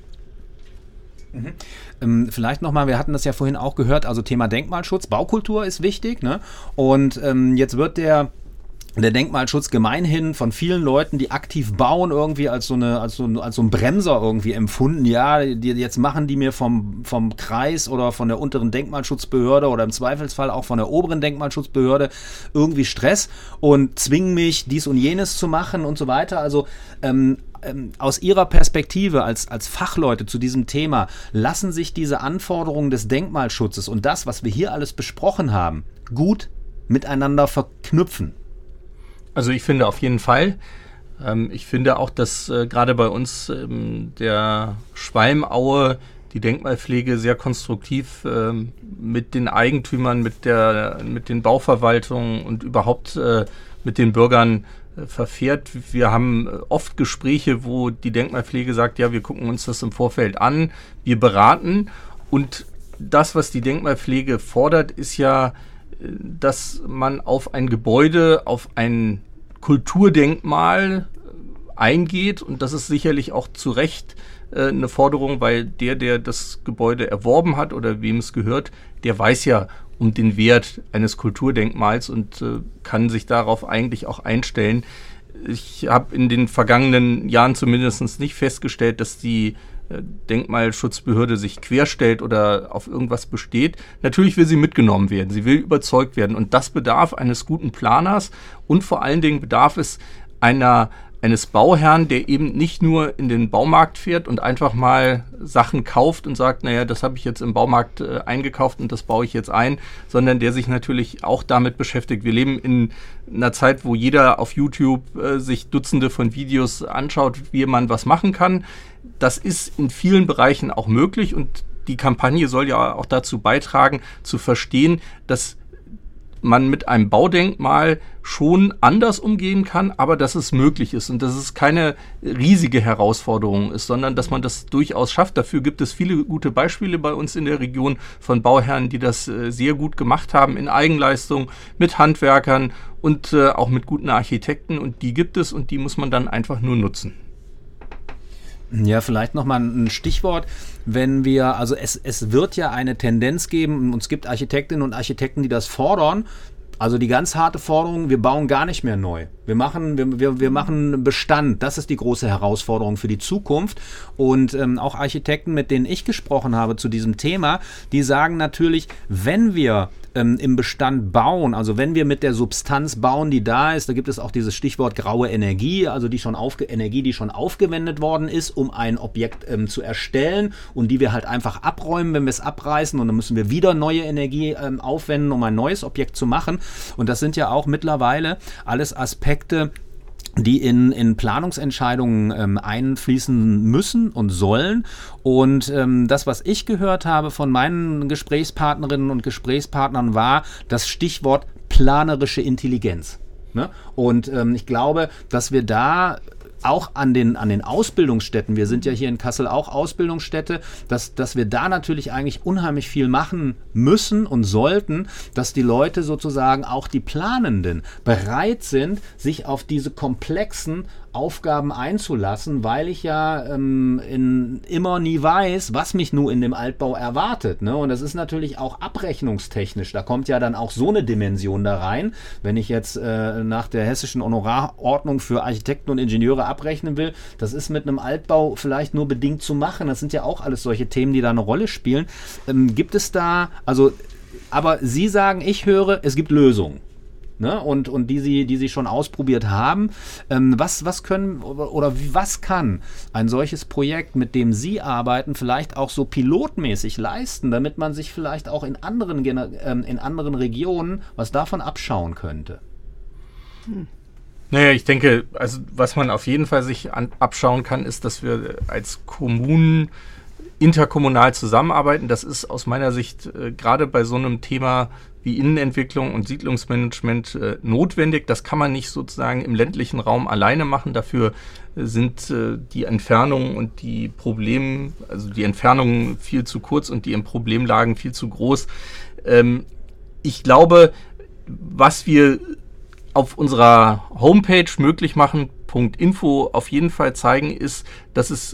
Mhm. Ähm, vielleicht nochmal, wir hatten das ja vorhin auch gehört, also Thema Denkmalschutz, Baukultur ist wichtig, ne? Und ähm, jetzt wird der Der Denkmalschutz gemeinhin von vielen Leuten, die aktiv bauen, irgendwie als so, eine, als so, als so ein Bremser irgendwie empfunden. Ja, die, jetzt machen die mir vom, vom Kreis oder von der unteren Denkmalschutzbehörde oder im Zweifelsfall auch von der oberen Denkmalschutzbehörde irgendwie Stress und zwingen mich, dies und jenes zu machen und so weiter. Also ähm, ähm, aus Ihrer Perspektive als, als Fachleute zu diesem Thema, lassen sich diese Anforderungen des Denkmalschutzes und das, was wir hier alles besprochen haben, gut miteinander verknüpfen? Also ich finde auf jeden Fall. Ähm, ich finde auch, dass äh, gerade bei uns ähm, der Schwalmaue die Denkmalpflege sehr konstruktiv ähm, mit den Eigentümern, mit der, mit den Bauverwaltungen und überhaupt äh, mit den Bürgern äh, verfährt. Wir haben äh, oft Gespräche, wo die Denkmalpflege sagt, ja, wir gucken uns das im Vorfeld an, wir beraten, und das, was die Denkmalpflege fordert, ist ja, dass man auf ein Gebäude, auf ein Kulturdenkmal eingeht, und das ist sicherlich auch zu Recht äh, eine Forderung, weil der, der das Gebäude erworben hat oder wem es gehört, der weiß ja um den Wert eines Kulturdenkmals und äh, kann sich darauf eigentlich auch einstellen. Ich habe in den vergangenen Jahren zumindest nicht festgestellt, dass die Denkmalschutzbehörde sich querstellt oder auf irgendwas besteht. Natürlich will sie mitgenommen werden, sie will überzeugt werden, und das bedarf eines guten Planers, und vor allen Dingen bedarf es einer, eines Bauherrn, der eben nicht nur in den Baumarkt fährt und einfach mal Sachen kauft und sagt, naja, das habe ich jetzt im Baumarkt äh, eingekauft und das baue ich jetzt ein, sondern der sich natürlich auch damit beschäftigt. Wir leben in einer Zeit, wo jeder auf YouTube äh, sich Dutzende von Videos anschaut, wie man was machen kann. Das ist in vielen Bereichen auch möglich, und die Kampagne soll ja auch dazu beitragen, zu verstehen, dass man mit einem Baudenkmal schon anders umgehen kann, aber dass es möglich ist und dass es keine riesige Herausforderung ist, sondern dass man das durchaus schafft. Dafür gibt es viele gute Beispiele bei uns in der Region von Bauherren, die das äh, sehr gut gemacht haben in Eigenleistung, mit Handwerkern und äh, auch mit guten Architekten, und die gibt es, und die muss man dann einfach nur nutzen. Ja, vielleicht nochmal ein Stichwort, wenn wir, also es, es wird ja eine Tendenz geben, und es gibt Architektinnen und Architekten, die das fordern, also die ganz harte Forderung, wir bauen gar nicht mehr neu. Wir machen, wir, wir, wir machen Bestand. Das ist die große Herausforderung für die Zukunft. Und ähm, auch Architekten, mit denen ich gesprochen habe zu diesem Thema, die sagen natürlich, wenn wir ähm, im Bestand bauen, also wenn wir mit der Substanz bauen, die da ist, da gibt es auch dieses Stichwort graue Energie, also die schon aufge- Energie, die schon aufgewendet worden ist, um ein Objekt ähm, zu erstellen und die wir halt einfach abräumen, wenn wir es abreißen, und dann müssen wir wieder neue Energie ähm, aufwenden, um ein neues Objekt zu machen. Und das sind ja auch mittlerweile alles Aspekte, die in, in Planungsentscheidungen ähm, einfließen müssen und sollen. Und ähm, das, was ich gehört habe von meinen Gesprächspartnerinnen und Gesprächspartnern, war das Stichwort planerische Intelligenz. Ne? Und ähm, ich glaube, dass wir da auch an den, an den Ausbildungsstätten, wir sind ja hier in Kassel auch Ausbildungsstätte, dass, dass wir da natürlich eigentlich unheimlich viel machen müssen und sollten, dass die Leute sozusagen, auch die Planenden, bereit sind, sich auf diese komplexen Aufgaben einzulassen, weil ich ja ähm, in, immer nie weiß, was mich nun in dem Altbau erwartet. Ne? Und das ist natürlich auch abrechnungstechnisch. Da kommt ja dann auch so eine Dimension da rein. Wenn ich jetzt äh, nach der hessischen Honorarordnung für Architekten und Ingenieure abrechnen will, das ist mit einem Altbau vielleicht nur bedingt zu machen. Das sind ja auch alles solche Themen, die da eine Rolle spielen. Ähm, gibt es da, also, aber Sie sagen, ich höre, es gibt Lösungen. Ne? Und, und die sie, die sie schon ausprobiert haben. Ähm, was, was können oder, oder was kann ein solches Projekt, mit dem Sie arbeiten, vielleicht auch so pilotmäßig leisten, damit man sich vielleicht auch in anderen, ähm, in anderen Regionen was davon abschauen könnte? Hm. Naja, ich denke, also was man auf jeden Fall sich an, abschauen kann, ist, dass wir als Kommunen interkommunal zusammenarbeiten. Das ist aus meiner Sicht äh, gerade bei so einem Thema wie Innenentwicklung und Siedlungsmanagement äh, notwendig. Das kann man nicht sozusagen im ländlichen Raum alleine machen. Dafür äh, sind äh, die Entfernungen und die Probleme, also die Entfernungen viel zu kurz und die in Problemlagen viel zu groß. Ähm, ich glaube, was wir auf unserer Homepage möglich machen, .info auf jeden Fall zeigen, ist, dass es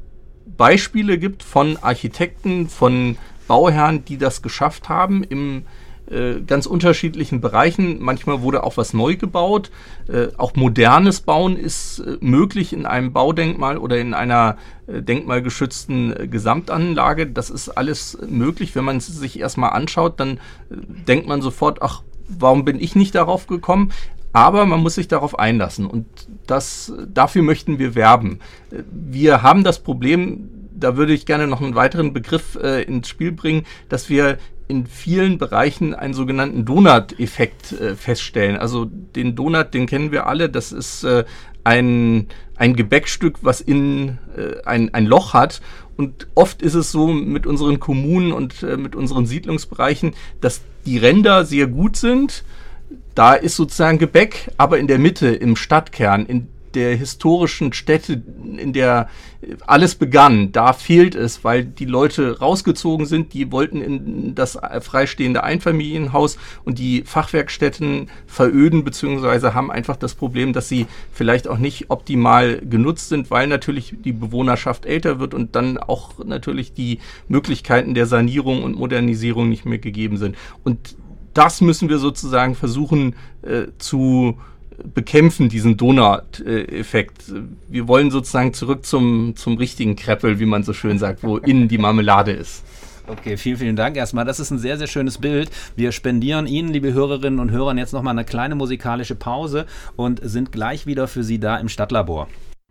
Beispiele gibt von Architekten, von Bauherren, die das geschafft haben im äh, ganz unterschiedlichen Bereichen. Manchmal wurde auch was neu gebaut. Äh, auch modernes Bauen ist äh, möglich in einem Baudenkmal oder in einer äh, denkmalgeschützten äh, Gesamtanlage. Das ist alles möglich. Wenn man es sich erstmal anschaut, dann äh, denkt man sofort, ach, warum bin ich nicht darauf gekommen? Aber man muss sich darauf einlassen, und das, dafür möchten wir werben. Wir haben das Problem, da würde ich gerne noch einen weiteren Begriff äh, ins Spiel bringen, dass wir in vielen Bereichen einen sogenannten Donut-Effekt äh, feststellen. Also den Donut, den kennen wir alle, das ist äh, ein, ein Gebäckstück, was innen äh, ein, ein Loch hat. Und oft ist es so mit unseren Kommunen und äh, mit unseren Siedlungsbereichen, dass die Ränder sehr gut sind. Da ist sozusagen Gebäck, aber in der Mitte, im Stadtkern, in der historischen Stätte, in der alles begann, da fehlt es, weil die Leute rausgezogen sind, die wollten in das freistehende Einfamilienhaus, und die Fachwerkstätten veröden, beziehungsweise haben einfach das Problem, dass sie vielleicht auch nicht optimal genutzt sind, weil natürlich die Bewohnerschaft älter wird und dann auch natürlich die Möglichkeiten der Sanierung und Modernisierung nicht mehr gegeben sind. Und das müssen wir sozusagen versuchen äh, zu bekämpfen, diesen Donut-Effekt. Wir wollen sozusagen zurück zum, zum richtigen Kreppel, wie man so schön sagt, wo innen die Marmelade ist. Okay, vielen, vielen Dank erstmal. Das ist ein sehr, sehr schönes Bild. Wir spendieren Ihnen, liebe Hörerinnen und Hörer, jetzt nochmal eine kleine musikalische Pause und sind gleich wieder für Sie da im Stadtlabor.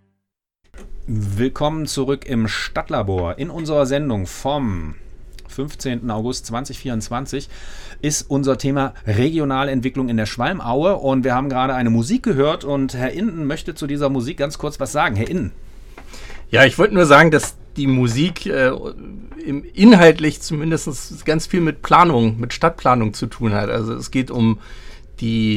Willkommen zurück im Stadtlabor. In unserer Sendung vom fünfzehnten August zweitausendvierundzwanzig ist unser Thema Regionalentwicklung in der Schwalmaue, und wir haben gerade eine Musik gehört, und Herr Inden möchte zu dieser Musik ganz kurz was sagen. Herr Inden. Ja, ich wollte nur sagen, dass die Musik äh, im, inhaltlich zumindest ganz viel mit Planung, mit Stadtplanung zu tun hat. Also es geht um die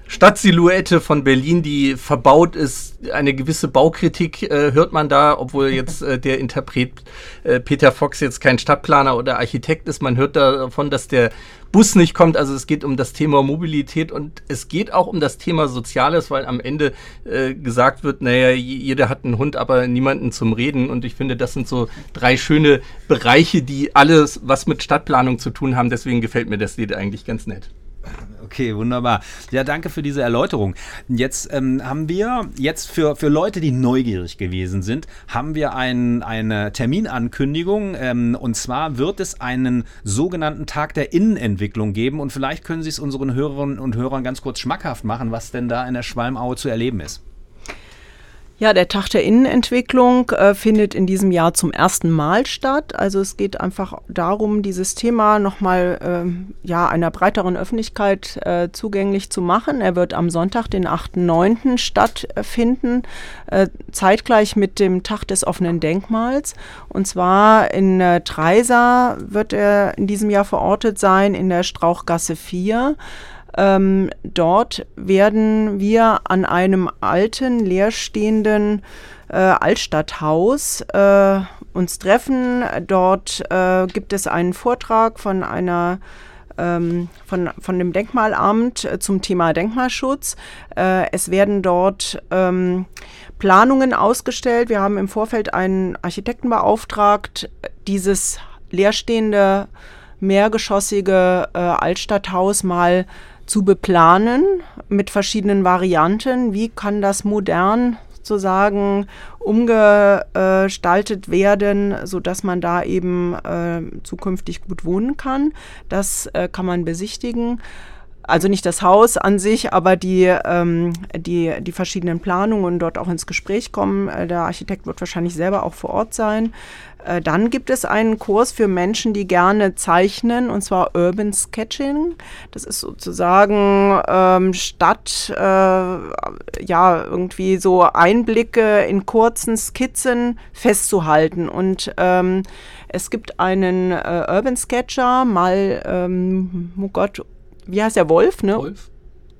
Stadtsilhouette von Berlin, die verbaut ist. Eine gewisse Baukritik äh, hört man da, obwohl jetzt äh, der Interpret äh, Peter Fox jetzt kein Stadtplaner oder Architekt ist. Man hört davon, dass der Bus nicht kommt. Also es geht um das Thema Mobilität und es geht auch um das Thema Soziales, weil am Ende äh, gesagt wird, naja, jeder hat einen Hund, aber niemanden zum Reden. Und ich finde, das sind so drei schöne Bereiche, die alles was mit Stadtplanung zu tun haben. Deswegen gefällt mir das Lied eigentlich ganz nett. Okay, wunderbar. Ja, danke für diese Erläuterung. Jetzt ähm, haben wir, jetzt für, für Leute, die neugierig gewesen sind, haben wir ein, eine Terminankündigung. Ähm, und zwar wird es einen sogenannten Tag der Innenentwicklung geben. Und vielleicht können Sie es unseren Hörerinnen und Hörern ganz kurz schmackhaft machen, was denn da in der Schwalmaue zu erleben ist. Ja, der Tag der Innenentwicklung äh, findet in diesem Jahr zum ersten Mal statt. Also es geht einfach darum, dieses Thema nochmal ähm, ja, einer breiteren Öffentlichkeit äh, zugänglich zu machen. Er wird am Sonntag, den achten neunten stattfinden, äh, zeitgleich mit dem Tag des offenen Denkmals. Und zwar in äh, Treysa wird er in diesem Jahr verortet sein, in der Strauchgasse vier. Ähm, dort werden wir an einem alten, leerstehenden äh, Altstadthaus äh, uns treffen. Dort äh, gibt es einen Vortrag von einer ähm, von, von dem Denkmalamt äh, zum Thema Denkmalschutz. Äh, es werden dort ähm, Planungen ausgestellt. Wir haben im Vorfeld einen Architekten beauftragt, dieses leerstehende, mehrgeschossige äh, Altstadthaus mal zu beplanen mit verschiedenen Varianten. Wie kann das modern sozusagen umgestaltet werden, sodass man da eben äh, zukünftig gut wohnen kann? Das äh, kann man besichtigen. Also nicht das Haus an sich, aber die, ähm, die, die verschiedenen Planungen und dort auch ins Gespräch kommen. Der Architekt wird wahrscheinlich selber auch vor Ort sein. Äh, dann gibt es einen Kurs für Menschen, die gerne zeichnen, und zwar Urban Sketching. Das ist sozusagen ähm, statt äh, ja, irgendwie so Einblicke in kurzen Skizzen festzuhalten. Und ähm, es gibt einen äh, Urban Sketcher, mal, ähm, oh Gott, wie heißt der? Wolf, ne? Wolf?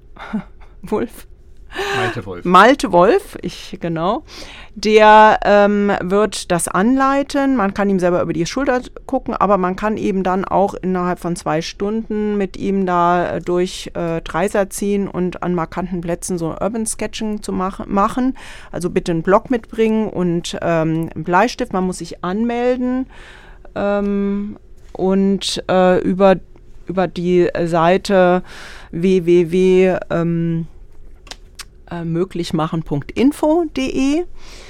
Wolf? Malte Wolf. Malte Wolf, ich, genau. Der ähm, wird das anleiten. Man kann ihm selber über die Schulter gucken, aber man kann eben dann auch innerhalb von zwei Stunden mit ihm da durch äh, Treysa ziehen und an markanten Plätzen so Urban Sketching zu mach- machen. Also bitte einen Block mitbringen und ähm, einen Bleistift. Man muss sich anmelden ähm, und äh, über über die Seite w w w punkt ähm, äh, möglichmachen punkt info punkt de.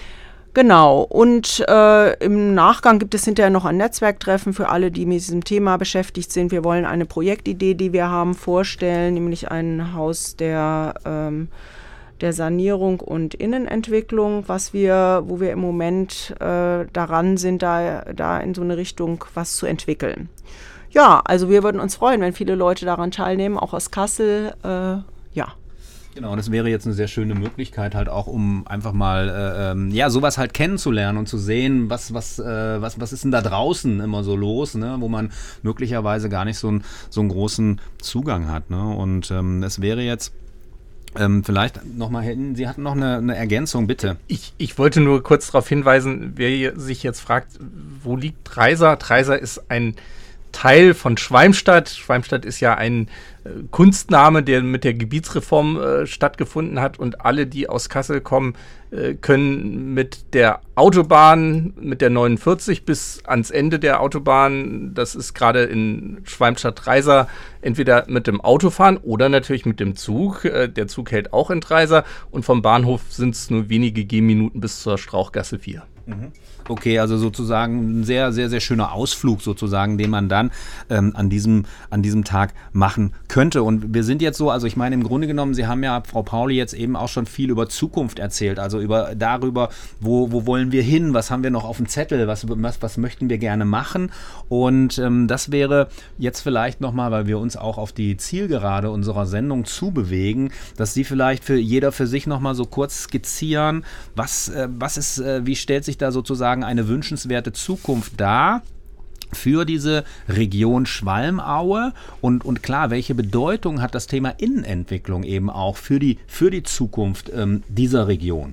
Genau, und äh, im Nachgang gibt es hinterher noch ein Netzwerktreffen für alle, die mit diesem Thema beschäftigt sind. Wir wollen eine Projektidee, die wir haben, vorstellen, nämlich ein Haus der, ähm, der Sanierung und Innenentwicklung, was wir, wo wir im Moment äh, daran sind, da, da in so eine Richtung was zu entwickeln. Ja, also wir würden uns freuen, wenn viele Leute daran teilnehmen, auch aus Kassel, äh, ja. Genau, das wäre jetzt eine sehr schöne Möglichkeit halt auch, um einfach mal äh, ähm, ja, sowas halt kennenzulernen und zu sehen, was, was, äh, was, was ist denn da draußen immer so los, ne? Wo man möglicherweise gar nicht so, ein, so einen großen Zugang hat. Ne? Und ähm, es wäre jetzt Ähm, vielleicht nochmal hinten, Sie hatten noch eine, eine Ergänzung, bitte. Ich, ich wollte nur kurz darauf hinweisen, wer sich jetzt fragt, wo liegt Treysa? Treysa ist ein Teil von Schwalmstadt. Schwalmstadt ist ja ein äh, Kunstname, der mit der Gebietsreform äh, stattgefunden hat, und alle, die aus Kassel kommen, äh, können mit der Autobahn, mit der neunundvierzig bis ans Ende der Autobahn, das ist gerade in Schwalmstadt-Treysa, entweder mit dem Auto fahren oder natürlich mit dem Zug. Äh, der Zug hält auch in Treysa, und vom Bahnhof sind es nur wenige Gehminuten bis zur Strauchgasse vier. Mhm. Okay, also sozusagen ein sehr, sehr, sehr schöner Ausflug sozusagen, den man dann ähm, an diesem, an diesem Tag machen könnte. Und wir sind jetzt so, also ich meine, im Grunde genommen, Sie haben ja, Frau Pauli, jetzt eben auch schon viel über Zukunft erzählt, also über darüber, wo, wo wollen wir hin, was haben wir noch auf dem Zettel, was, was, was möchten wir gerne machen. Und ähm, das wäre jetzt vielleicht nochmal, weil wir uns auch auf die Zielgerade unserer Sendung zubewegen, dass Sie vielleicht für jeder für sich nochmal so kurz skizzieren, was, äh, was ist, äh, wie stellt sich da sozusagen eine wünschenswerte Zukunft dar, für diese Region Schwalm-Aue und, und klar, welche Bedeutung hat das Thema Innenentwicklung eben auch für die, für die Zukunft ähm, dieser Region?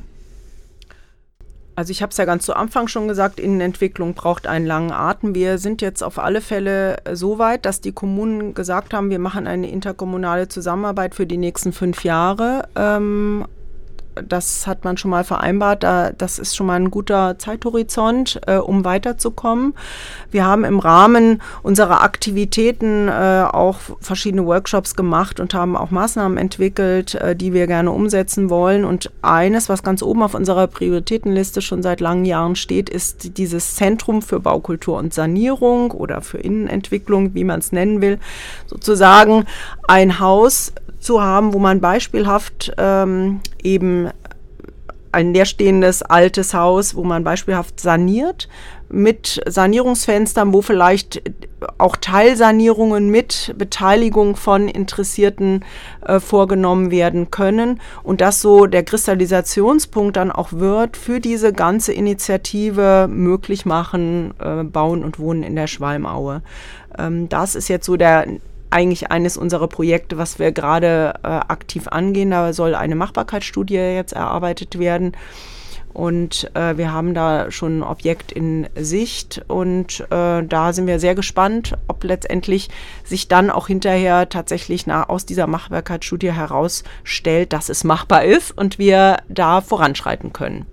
Also ich habe es ja ganz zu Anfang schon gesagt, Innenentwicklung braucht einen langen Atem. Wir sind jetzt auf alle Fälle so weit, dass die Kommunen gesagt haben, wir machen eine interkommunale Zusammenarbeit für die nächsten fünf Jahre. Ähm, Das hat man schon mal vereinbart. Das ist schon mal ein guter Zeithorizont, äh, um weiterzukommen. Wir haben im Rahmen unserer Aktivitäten äh, auch verschiedene Workshops gemacht und haben auch Maßnahmen entwickelt, äh, die wir gerne umsetzen wollen. Und eines, was ganz oben auf unserer Prioritätenliste schon seit langen Jahren steht, ist dieses Zentrum für Baukultur und Sanierung oder für Innenentwicklung, wie man es nennen will. Sozusagen ein Haus zu haben, wo man beispielhaft ähm, eben ein leerstehendes altes Haus, wo man beispielhaft saniert, mit Sanierungsfenstern, wo vielleicht auch Teilsanierungen mit Beteiligung von Interessierten äh, vorgenommen werden können und das so der Kristallisationspunkt dann auch wird für diese ganze Initiative möglich machen, äh, Bauen und Wohnen in der Schwalm-Aue. Ähm, das ist jetzt so der eigentlich eines unserer Projekte, was wir gerade äh, aktiv angehen. Da soll eine Machbarkeitsstudie jetzt erarbeitet werden. Und äh, wir haben da schon ein Objekt in Sicht. Und äh, da sind wir sehr gespannt, ob letztendlich sich dann auch hinterher tatsächlich nach, aus dieser Machbarkeitsstudie herausstellt, dass es machbar ist und wir da voranschreiten können.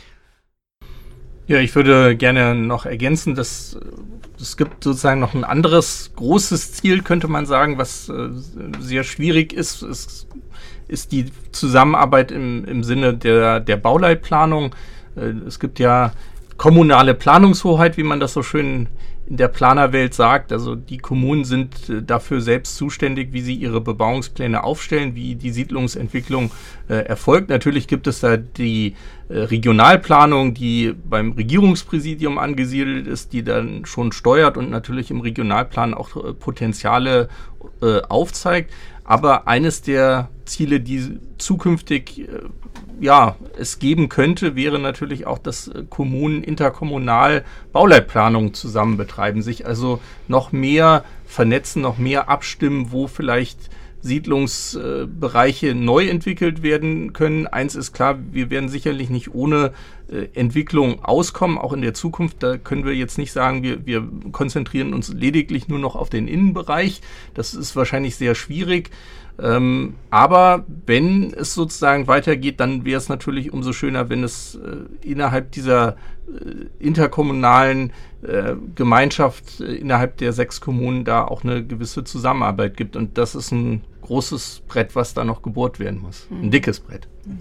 Ja, ich würde gerne noch ergänzen, dass es gibt sozusagen noch ein anderes großes Ziel, könnte man sagen, was äh, sehr schwierig ist. Es ist die Zusammenarbeit im, im Sinne der, der Bauleitplanung. Äh, es gibt ja kommunale Planungshoheit, wie man das so schön in der Planerwelt sagt. Also die Kommunen sind äh, dafür selbst zuständig, wie sie ihre Bebauungspläne aufstellen, wie die Siedlungsentwicklung äh, erfolgt. Natürlich gibt es da die äh, Regionalplanung, die beim Regierungspräsidium angesiedelt ist, die dann schon steuert und natürlich im Regionalplan auch äh, Potenziale äh, aufzeigt. Aber eines der Ziele, die zukünftig äh, ja, es geben könnte, wäre natürlich auch, dass äh, Kommunen interkommunal Bauleitplanungen zusammen betreiben, sich also noch mehr vernetzen, noch mehr abstimmen, wo vielleicht Siedlungsbereiche äh, neu entwickelt werden können. Eins ist klar, wir werden sicherlich nicht ohne äh, Entwicklung auskommen, auch in der Zukunft. Da können wir jetzt nicht sagen, wir, wir konzentrieren uns lediglich nur noch auf den Innenbereich. Das ist wahrscheinlich sehr schwierig. Ähm, aber wenn es sozusagen weitergeht, dann wäre es natürlich umso schöner, wenn es äh, innerhalb dieser äh, interkommunalen äh, Gemeinschaft, äh, innerhalb der sechs Kommunen da auch eine gewisse Zusammenarbeit gibt. Und das ist ein großes Brett, was da noch gebohrt werden muss. Mhm. Ein dickes Brett. Mhm.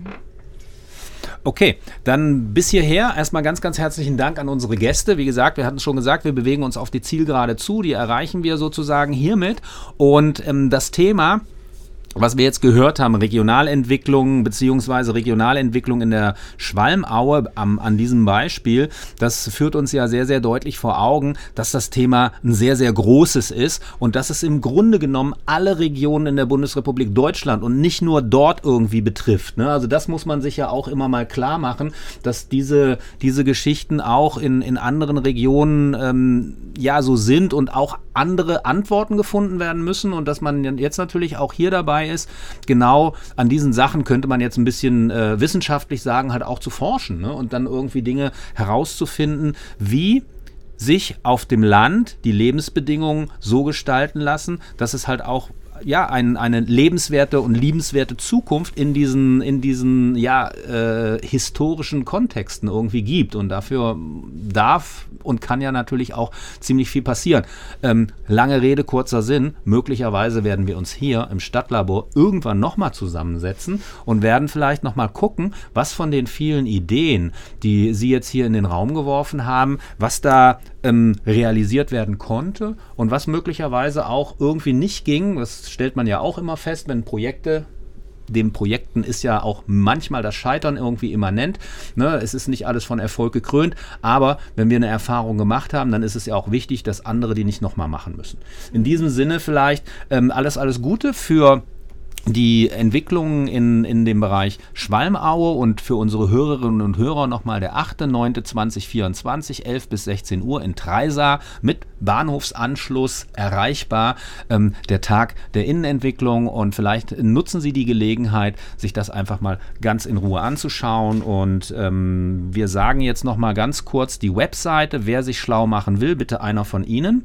Okay, dann bis hierher erstmal ganz, ganz herzlichen Dank an unsere Gäste. Wie gesagt, wir hatten es schon gesagt, wir bewegen uns auf die Zielgerade zu. Die erreichen wir sozusagen hiermit. Und ähm, das Thema, was wir jetzt gehört haben, Regionalentwicklung beziehungsweise Regionalentwicklung in der Schwalm-Aue am, an diesem Beispiel, das führt uns ja sehr, sehr deutlich vor Augen, dass das Thema ein sehr, sehr großes ist und dass es im Grunde genommen alle Regionen in der Bundesrepublik Deutschland und nicht nur dort irgendwie betrifft. Ne? Also das muss man sich ja auch immer mal klar machen, dass diese, diese Geschichten auch in, in anderen Regionen ähm, ja so sind und auch andere Antworten gefunden werden müssen und dass man jetzt natürlich auch hier dabei ist, genau an diesen Sachen könnte man jetzt ein bisschen äh, wissenschaftlich sagen, halt auch zu forschen, ne? Und dann irgendwie Dinge herauszufinden, wie sich auf dem Land die Lebensbedingungen so gestalten lassen, dass es halt auch ja, ein, eine lebenswerte und liebenswerte Zukunft in diesen, in diesen ja, äh, historischen Kontexten irgendwie gibt. Und dafür darf und kann ja natürlich auch ziemlich viel passieren. Ähm, lange Rede, kurzer Sinn. Möglicherweise werden wir uns hier im Stadtlabor irgendwann nochmal zusammensetzen und werden vielleicht nochmal gucken, was von den vielen Ideen, die Sie jetzt hier in den Raum geworfen haben, was da ähm, realisiert werden konnte und was möglicherweise auch irgendwie nicht ging. Das stellt man ja auch immer fest, wenn Projekte, den Projekten ist ja auch manchmal das Scheitern irgendwie immanent. Ne? Es ist nicht alles von Erfolg gekrönt, aber wenn wir eine Erfahrung gemacht haben, dann ist es ja auch wichtig, dass andere die nicht nochmal machen müssen. In diesem Sinne vielleicht ähm, alles, alles Gute für die Entwicklungen in, in dem Bereich Schwalmaue und für unsere Hörerinnen und Hörer nochmal der achter neunter zweitausendvierundzwanzig, elf bis sechzehn Uhr in Treysa mit Bahnhofsanschluss erreichbar. Ähm, der Tag der Innenentwicklung, und vielleicht nutzen Sie die Gelegenheit, sich das einfach mal ganz in Ruhe anzuschauen. Und ähm, wir sagen jetzt nochmal ganz kurz die Webseite, wer sich schlau machen will, bitte einer von Ihnen.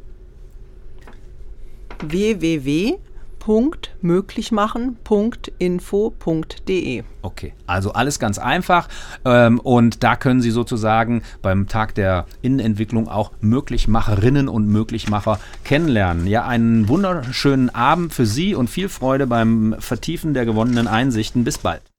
w w w punkt möglichmachen punkt info punkt de. Okay, also alles ganz einfach, ähm, und da können Sie sozusagen beim Tag der Innenentwicklung auch Möglichmacherinnen und Möglichmacher kennenlernen. Ja, einen wunderschönen Abend für Sie und viel Freude beim Vertiefen der gewonnenen Einsichten. Bis bald.